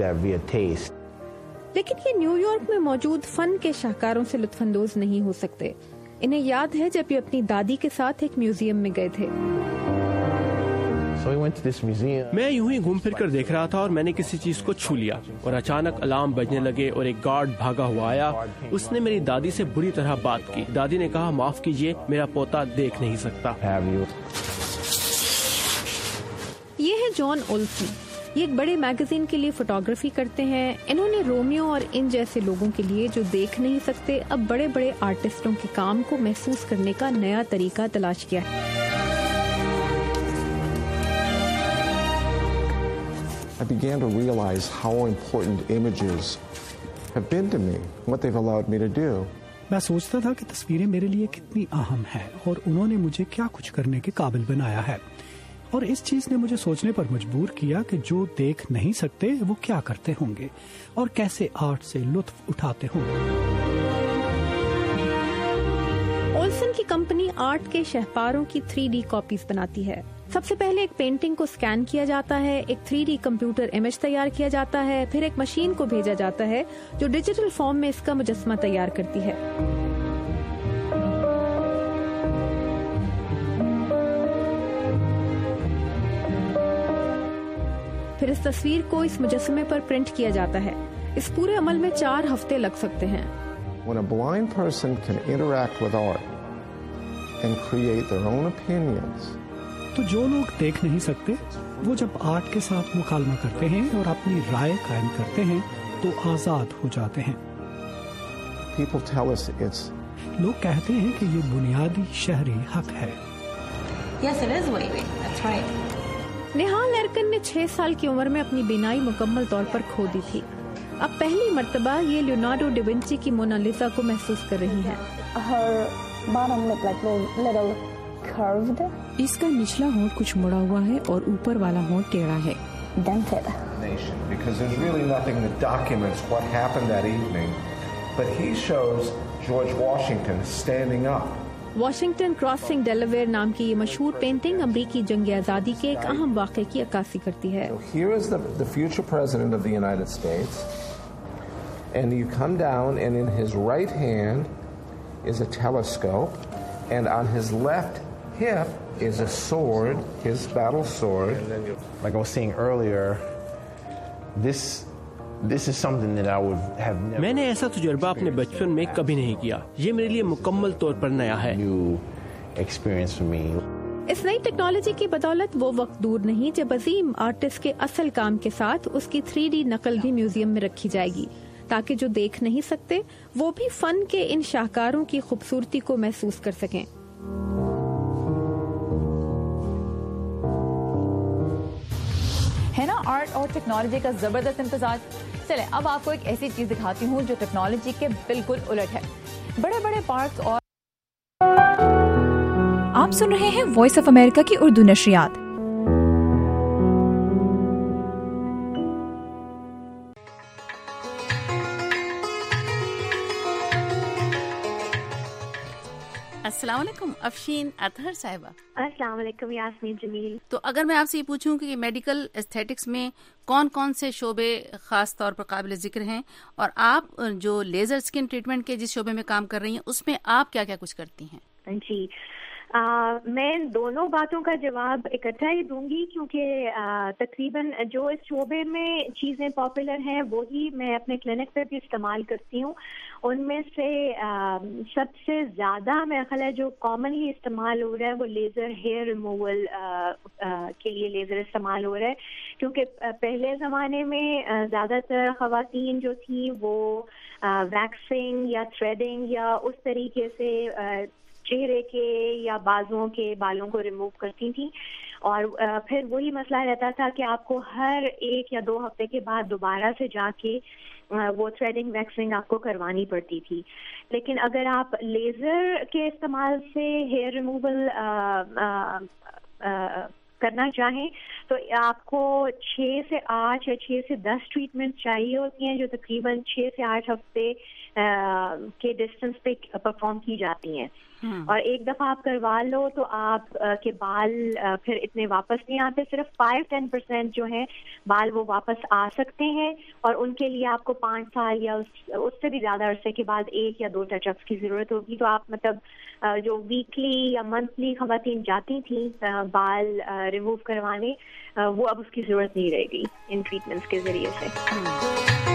لیکن یہ نیو یارک میں موجود فن کے شاہکاروں سے لطف اندوز نہیں ہو سکتے۔ انہیں یاد ہے جب یہ اپنی دادی کے ساتھ ایک میوزیم میں گئے تھے۔ میں یوں ہی گھوم پھر کر دیکھ رہا تھا اور میں نے کسی چیز کو چھو لیا اور اچانک الارم بجنے لگے اور ایک گارڈ بھاگا ہوا آیا۔ اس نے میری دادی سے بری طرح بات کی۔ دادی نے کہا، معاف کیجیے، میرا پوتا دیکھ نہیں سکتا۔ یہ ہے جان اولسن۔ یہ ایک بڑے میگزین کے لیے فوٹوگرافی کرتے ہیں۔ انہوں نے رومیو اور ان جیسے لوگوں کے لیے جو دیکھ نہیں سکتے اب بڑے بڑے آرٹسٹوں کے کام کو محسوس کرنے کا نیا طریقہ تلاش کیا ہے۔ I began to realize how important images have been to me, what they've allowed me to do. میں سوچتا تھا کہ تصویریں میرے لیے کتنی اہم ہیں اور انہوں نے مجھے کیا کچھ کرنے کے قابل بنایا ہے، اور اس چیز نے مجھے سوچنے پر مجبور کیا کہ جو دیکھ نہیں سکتے وہ کیا کرتے ہوں گے اور کیسے آرٹ سے لطف اٹھاتے ہوں گے۔ اولسن کی کمپنی آرٹ کے شہپاروں کی 3D کاپیز بناتی ہے۔ سب سے پہلے ایک پینٹنگ کو سکین کیا جاتا ہے، ایک 3D کمپیوٹر امیج تیار کیا جاتا ہے، پھر ایک مشین کو بھیجا جاتا ہے جو ڈیجیٹل فارم میں اس کا مجسمہ تیار کرتی ہے۔ پھر اس تصویر کو اس مجسمے پر پرنٹ کیا جاتا ہے۔ اس پورے عمل میں 4 ہفتے لگ سکتے ہیں۔ When a blind person can interact with art and create their own opinions, تو جو لوگ دیکھ نہیں سکتے وہ جب آرٹ کے ساتھ مکالمہ کرتے ہیں اور اپنی رائے قائم کرتے ہیں تو آزاد ہو جاتے ہیں۔ people tell us it's لوگ کہتے ہیں کہ یہ بنیادی شہری حق ہے۔ Yes, it is waving. That's right. Nihal ایرکن نے 6 سال کی عمر میں اپنی بینائی مکمل طور پر کھو دی تھی۔ اب پہلی مرتبہ یہ لیونارڈو ڈیونچی کی مونالیزا کو محسوس کر رہی ہیں۔ اس کا نچلا ہونٹ کچھ مڑا ہوا ہے اور اوپر والا ہونٹ ٹیڑھا ہے۔ Because there's really nothing that documents what happened that evening, but he shows George Washington standing up. Washington crossing Delaware نام کی یہ مشہور پینٹنگ امریکی جنگ آزادی کے ایک اہم واقعے کی عکاسی کرتی ہے۔ Here is the future president of the United States, and you come down, and in his right hand is a telescope, and on his left hip is a sword, his battle sword. Like I was saying earlier, this is something that I would have never. میں نے ایسا تجربہ اپنے بچپن میں کبھی نہیں کیا۔ یہ میرے لیے مکمل طور پر نیا ہے۔ New experience for me. اس نئی ٹیکنالوجی کی بدولت وہ وقت دور نہیں جب عظیم آرٹسٹ کے اصل کام کے ساتھ اس کی 3D نقل بھی میوزیم میں رکھی جائے گی، ताकि जो देख नहीं सकते वो भी फन के इन शाहकारों की खूबसूरती को महसूस कर सकें। है ना आर्ट और टेक्नोलॉजी का जबरदस्त इम्तिजाज। चले अब आपको एक ऐसी चीज दिखाती हूँ जो टेक्नोलॉजी के बिल्कुल उलट है। बड़े बड़े पार्क्स और आप सुन रहे हैं वॉइस ऑफ अमेरिका की उर्दू नशरियात। अस्सलाम वालेकुम अफशीन अतहर साहिबा। अस्सलाम वालेकुम यास्मीन जमील। तो अगर मैं आपसे ये पूछूं कि मेडिकल एस्थेटिक्स में कौन कौन से शोबे खास तौर पर काबिल जिक्र हैं, और आप जो लेजर स्किन ट्रीटमेंट के जिस शोबे में काम कर रही हैं उसमें आप क्या क्या कुछ करती हैं? जी मैं दोनों बातों का जवाब इकट्ठा ही दूंगी, क्योंकि तकरीबन जो इस शोबे में चीज़ें पॉपुलर हैं वही मैं अपने क्लिनिक पे भी इस्तेमाल करती हूँ। उनमें से सबसे ज़्यादा मेरा ख्याल है जो कॉमनली इस्तेमाल हो रहा है वो लेज़र हेयर रिमूवल के लिए लेज़र इस्तेमाल हो रहा है, क्योंकि पहले ज़माने में ज़्यादातर ख़वातीन जो थी वो वैक्सिंग या थ्रेडिंग या उस तरीके से चेहरे के या बाजुओं के बालों को रिमूव करती थी, और फिर वही मसला रहता था कि आपको हर 1 या 2 हफ्ते के बाद दोबारा से जाके वो थ्रेडिंग वैक्सिंग आपको करवानी पड़ती थी। लेकिन अगर आप लेज़र के इस्तेमाल से हेयर रिमूवल करना चाहें तो आपको 6 से 8 या 6 से 10 ट्रीटमेंट चाहिए होती हैं, जो तकरीबन 6 से 8 हफ्ते के डिस्टेंस पे परफॉर्म की जाती हैं। और एक दफा आप करवा लो तो आप के बाल फिर इतने वापस नहीं आते, सिर्फ 5-10% जो है बाल वो वापस आ सकते हैं, और उनके लिए आपको 5 साल या उससे भी ज्यादा अरसे के बाद 1 या 2 टचअप्स की जरूरत होगी। तो आप मतलब जो वीकली या मंथली खवातीन जाती थी बाल रिमूव करवाने, वो अब उसकी जरूरत नहीं रहेगी इन ट्रीटमेंट्स के जरिए से।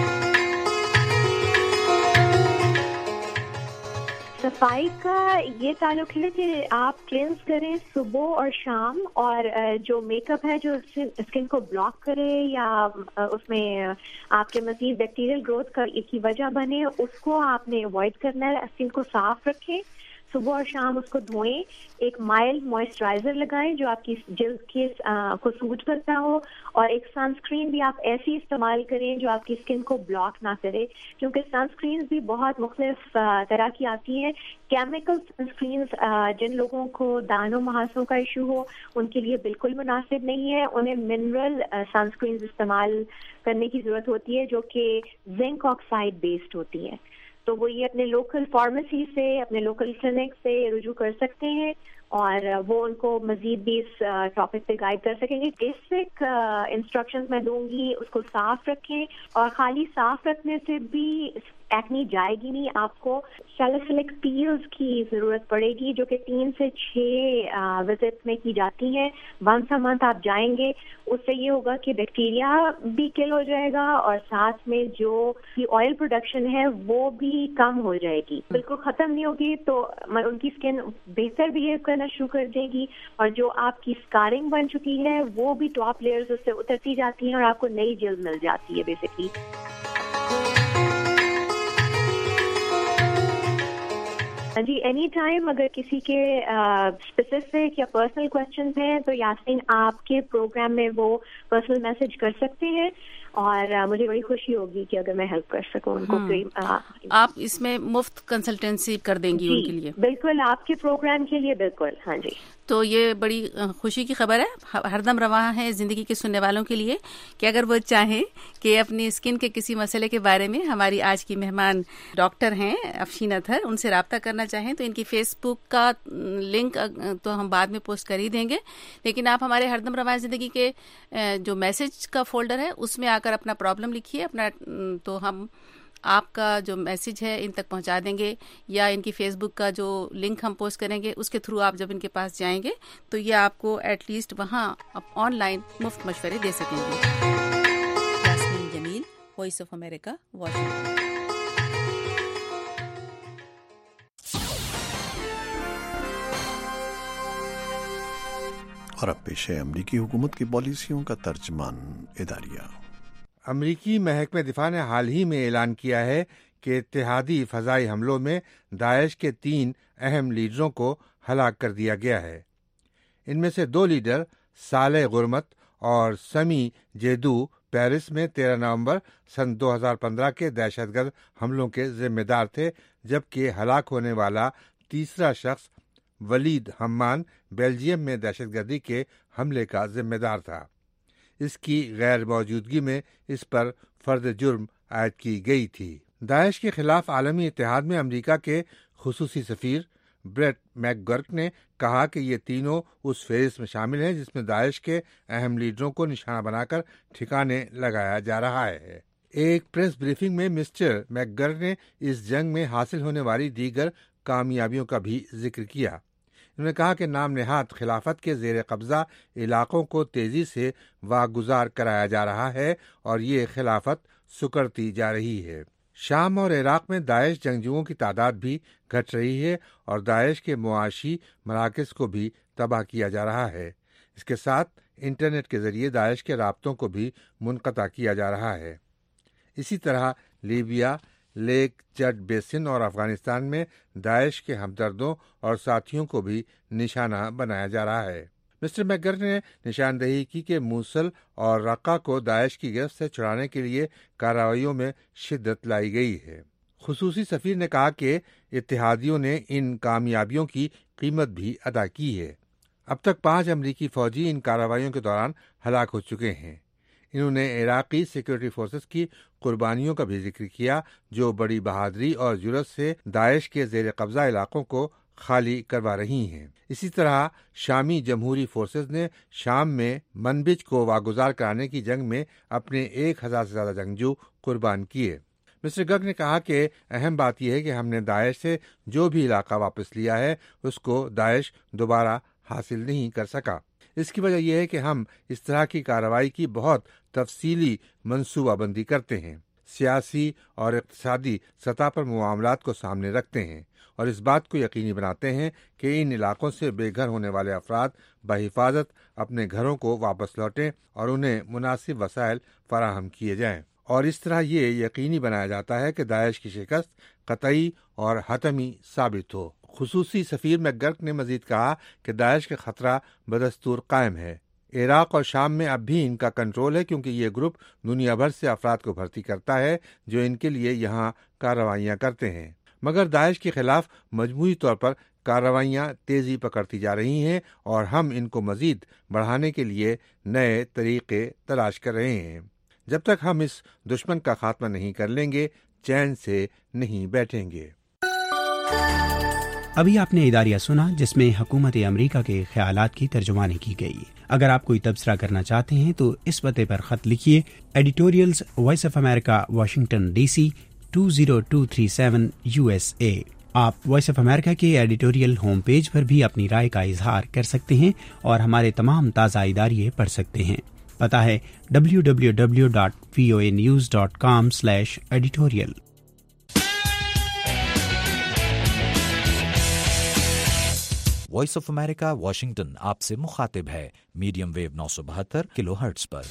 सफाई का ये ताल्लुक है कि आप क्लेंस करें सुबह और शाम, और जो मेकअप है जो स्किन को ब्लॉक करे या उसमें आपके मजीद बैक्टीरियल ग्रोथ की वजह बने, उसको आपने अवॉइड करना है। स्किन को साफ रखें, सुबह और शाम उसको धोएं, एक माइल्ड मॉइस्चराइजर लगाएं जो आपकी जिल्द के को सूट करता हो, और एक सनस्क्रीन भी आप ऐसी इस्तेमाल करें जो आपकी स्किन को ब्लॉक ना करे, क्योंकि सनस्क्रीन भी बहुत मुख्तलिफ तरह की आती हैं। केमिकल सनस्क्रीन जिन लोगों को दानों महासों का इशू हो उनके लिए बिल्कुल मुनासिब नहीं है, उन्हें मिनरल सनस्क्रीन इस्तेमाल करने की जरूरत होती है जो कि जिंक ऑक्साइड बेस्ड होती है। तो वो ये अपने लोकल फार्मेसी से, अपने लोकल क्लिनिक से रुजू कर सकते हैं, और वो उनको मजीद भी इस टॉपिक पे गाइड कर सकेंगे। बेसिक इंस्ट्रक्शंस मैं दूंगी, उसको साफ रखें, और खाली साफ रखने से भी एक्नी जाएगी नहीं, आपको सैलिसिलिक पील्स की जरूरत पड़ेगी जो कि 3 से 6 विजिट्स में की जाती हैं। वंस अ मंथ आप जाएंगे, उससे ये होगा कि बैक्टीरिया भी किल हो जाएगा, और साथ में जो ऑयल प्रोडक्शन है वो भी कम हो जाएगी, बिल्कुल खत्म नहीं होगी। तो उनकी स्किन बेहतर बिहेव करना शुरू कर देगी, और जो आपकी स्कारिंग बन चुकी है वो भी टॉप लेयर्स उससे उतरती जाती हैं, और आपको नई जिल्द मिल जाती है बेसिकली। जी एनी टाइम अगर किसी के स्पेसिफिक या पर्सनल क्वेश्चंस हैं तो यास्मीन आपके प्रोग्राम में वो पर्सनल मैसेज कर सकते हैं, और मुझे बड़ी खुशी होगी कि अगर मैं हेल्प कर सकूं उनको। आप इसमें मुफ्त कंसल्टेंसी कर देंगी उनके लिए? बिल्कुल, आपके प्रोग्राम के लिए बिल्कुल। हाँ जी, तो ये बड़ी खुशी की खबर है, हरदम रवां है जिंदगी के सुनने वालों के लिए कि अगर वो चाहें कि अपनी स्किन के किसी मसले के बारे में हमारी आज की मेहमान डॉक्टर हैं अफशीन अतहर, उनसे रब्ता करना चाहें तो इनकी फेसबुक का लिंक तो हम बाद में पोस्ट कर ही देंगे, लेकिन आप हमारे हरदम रवां जिंदगी के जो मैसेज का फोल्डर है उसमें आकर अपना प्रॉब्लम लिखिए अपना, तो हम आपका जो मैसेज है इन तक पहुंचा देंगे, या इनकी फेसबुक का जो लिंक हम पोस्ट करेंगे उसके थ्रू आप जब इनके पास जाएंगे तो ये आपको एटलीस्ट वहां ऑनलाइन मुफ्त मशवरे दे सकेंगे। Yasmeen Jamil, voice of America, Washington. और अब पेश है अमरीकी हुकूमत की पॉलिसियों का तर्जमान इदारिया। امریکی محکمہ دفاع نے حال ہی میں اعلان کیا ہے کہ اتحادی فضائی حملوں میں داعش کے 3 اہم لیڈروں کو ہلاک کر دیا گیا ہے۔ ان میں سے 2 لیڈر صالح غرمت اور سمی جیدو پیرس میں 13 نومبر سن 2015 کے دہشت گرد حملوں کے ذمہ دار تھے، جبکہ ہلاک ہونے والا تیسرا شخص ولید حمان بیلجیم میں دہشت گردی کے حملے کا ذمہ دار تھا۔ اس کی غیر موجودگی میں اس پر فرد جرم عائد کی گئی تھی۔ داعش کے خلاف عالمی اتحاد میں امریکہ کے خصوصی سفیر بریٹ میک گرک نے کہا کہ یہ تینوں اس فہرست میں شامل ہیں جس میں داعش کے اہم لیڈروں کو نشانہ بنا کر ٹھکانے لگایا جا رہا ہے۔ ایک پریس بریفنگ میں مسٹر میک گرک نے اس جنگ میں حاصل ہونے والی دیگر کامیابیوں کا بھی ذکر کیا۔ انہوں نے کہا کہ نام نہاد خلافت کے زیر قبضہ علاقوں کو تیزی سے واگزار کرایا جا رہا ہے اور یہ خلافت سکڑتی جا رہی ہے۔ شام اور عراق میں داعش جنگجوؤں کی تعداد بھی گھٹ رہی ہے اور داعش کے معاشی مراکز کو بھی تباہ کیا جا رہا ہے۔ اس کے ساتھ انٹرنیٹ کے ذریعے داعش کے رابطوں کو بھی منقطع کیا جا رہا ہے۔ اسی طرح لیبیا، لیک چڈ بیسن اور افغانستان میں داعش کے ہمدردوں اور ساتھیوں کو بھی نشانہ بنایا جا رہا ہے۔ مسٹر میگر نے نشاندہی کی کہ موصل اور رقہ کو داعش کی گرفت سے چھڑانے کے لیے کارروائیوں میں شدت لائی گئی ہے۔ خصوصی سفیر نے کہا کہ اتحادیوں نے ان کامیابیوں کی قیمت بھی ادا کی ہے۔ اب تک 5 امریکی فوجی ان کارروائیوں کے دوران ہلاک ہو چکے ہیں۔ انہوں نے عراقی سیکورٹی فورسز کی قربانیوں کا بھی ذکر کیا جو بڑی بہادری اور جرأت سے داعش کے زیر قبضہ علاقوں کو خالی کروا رہی ہیں۔ اسی طرح شامی جمہوری فورسز نے شام میں منبج کو واگزار کرانے کی جنگ میں اپنے 1000 سے زیادہ جنگجو قربان کیے۔ مسٹر گرگ نے کہا کہ اہم بات یہ ہے کہ ہم نے داعش سے جو بھی علاقہ واپس لیا ہے اس کو داعش دوبارہ حاصل نہیں کر سکا۔ اس کی وجہ یہ ہے کہ ہم اس طرح کی کارروائی کی بہت تفصیلی منصوبہ بندی کرتے ہیں، سیاسی اور اقتصادی سطح پر معاملات کو سامنے رکھتے ہیں اور اس بات کو یقینی بناتے ہیں کہ ان علاقوں سے بے گھر ہونے والے افراد بحفاظت اپنے گھروں کو واپس لوٹیں اور انہیں مناسب وسائل فراہم کیے جائیں، اور اس طرح یہ یقینی بنایا جاتا ہے کہ داعش کی شکست قطعی اور حتمی ثابت ہو۔ خصوصی سفیر میک-گرک نے مزید کہا کہ داعش کا خطرہ بدستور قائم ہے۔ عراق اور شام میں اب بھی ان کا کنٹرول ہے کیونکہ یہ گروپ دنیا بھر سے افراد کو بھرتی کرتا ہے جو ان کے لیے یہاں کارروائیاں کرتے ہیں، مگر داعش کے خلاف مجموعی طور پر کارروائیاں تیزی پکڑتی جا رہی ہیں اور ہم ان کو مزید بڑھانے کے لیے نئے طریقے تلاش کر رہے ہیں۔ جب تک ہم اس دشمن کا خاتمہ نہیں کر لیں گے چین سے نہیں بیٹھیں گے۔ ابھی آپ نے اداریہ سنا جس میں حکومت امریکہ کے خیالات کی ترجمانی کی گئی۔ اگر آپ کوئی تبصرہ کرنا چاہتے ہیں تو اس پتے پر خط لکھیے، editorials voice of America, Washington D C 20237 USA۔ آپ وائس آف امریکہ کے ایڈیٹوریل ہوم پیج پر بھی اپنی رائے کا اظہار کر سکتے ہیں اور ہمارے تمام تازہ اداریے پڑھ سکتے ہیں۔ پتہ ہے www.voanews.com/editorial۔ Voice of America Washington آپ سے مخاطب ہے میڈیم ویو 972 کلو ہرٹز پر۔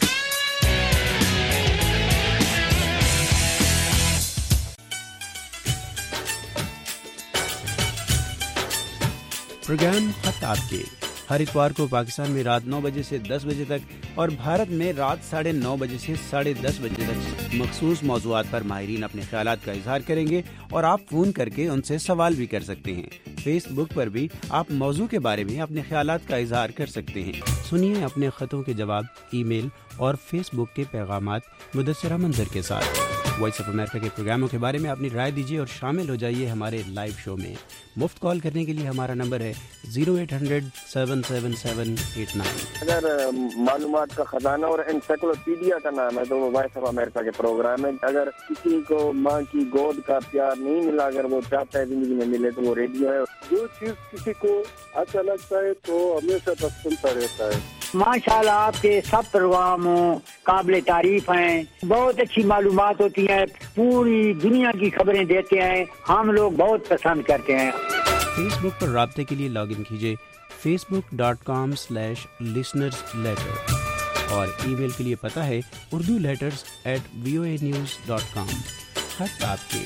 پروگرام خط آپ کے ہر اتوار کو پاکستان میں رات 9 بجے سے 10 بجے تک اور بھارت میں رات 9:30 بجے سے 10:30 بجے تک مخصوص موضوعات پر ماہرین اپنے خیالات کا اظہار کریں گے اور آپ فون کر کے ان سے سوال بھی کر سکتے ہیں۔ فیس بک پر بھی آپ موضوع کے بارے میں اپنے خیالات کا اظہار کر سکتے ہیں۔ سنیے اپنے خطوں کے جواب ای میل اور فیس بک کے پیغامات مدثرہ منظر کے ساتھ۔ وائس آف امریکہ کے پروگراموں کے بارے میں اپنی رائے دیجیے اور شامل ہو جائیے ہمارے لائیو شو میں۔ مفت کال کرنے کے لیے ہمارا نمبر ہے 0800-777-89۔ اگر معلومات کا خزانہ اور انسائکلوپیڈیا کا نام ہے تو وہ وائس آف امریکہ کے پروگرام ہے۔ اگر کسی کو ماں کی گود کا پیار نہیں ملا، اگر وہ چاہتا ہے زندگی میں ملے تو وہ ریڈیو ہے۔ جو چیز کسی کو اچھا لگتا ہے تو ہمیشہ بس سنتا رہتا ہے۔ ماشاءاللہ آپ کے سب پروگرام قابل تعریف ہیں، بہت اچھی معلومات ہوتی ہیں، پوری دنیا کی خبریں دیتے ہیں، ہم لوگ بہت پسند کرتے ہیں۔ فیس بک پر رابطے کے لیے لاگ ان کیجیے facebook.com/listenersletter۔ اور ای میل کے لیے پتہ ہے urduletters@voanews.com. خط آپ کے.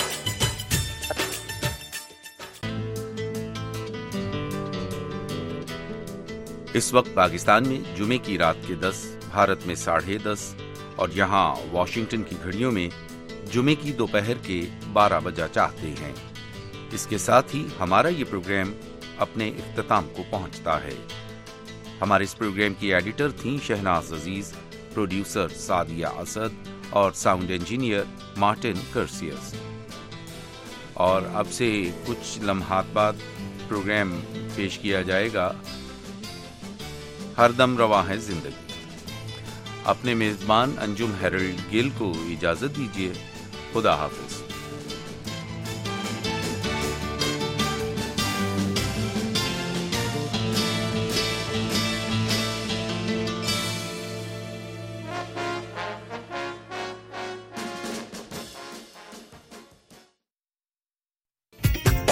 اس وقت پاکستان میں جمعے کی رات کے 10، بھارت میں 10:30 اور یہاں واشنگٹن کی گھڑیوں میں جمعے کی دوپہر کے 12 بجا چاہتے ہیں. اس کے ساتھ ہی ہمارا یہ پروگرام اپنے اختتام کو پہنچتا ہے. ہمارے اس پروگرام کی ایڈیٹر تھیں شہناز عزیز، پروڈیوسر سعدیہ اسد اور ساؤنڈ انجینئر مارٹن کرسیس. اور اب سے کچھ لمحات بعد پروگرام پیش کیا جائے گا ہر دم رواں ہے زندگی. اپنے میزبان انجم ہیرلڈ گل کو اجازت دیجیے. خدا حافظ.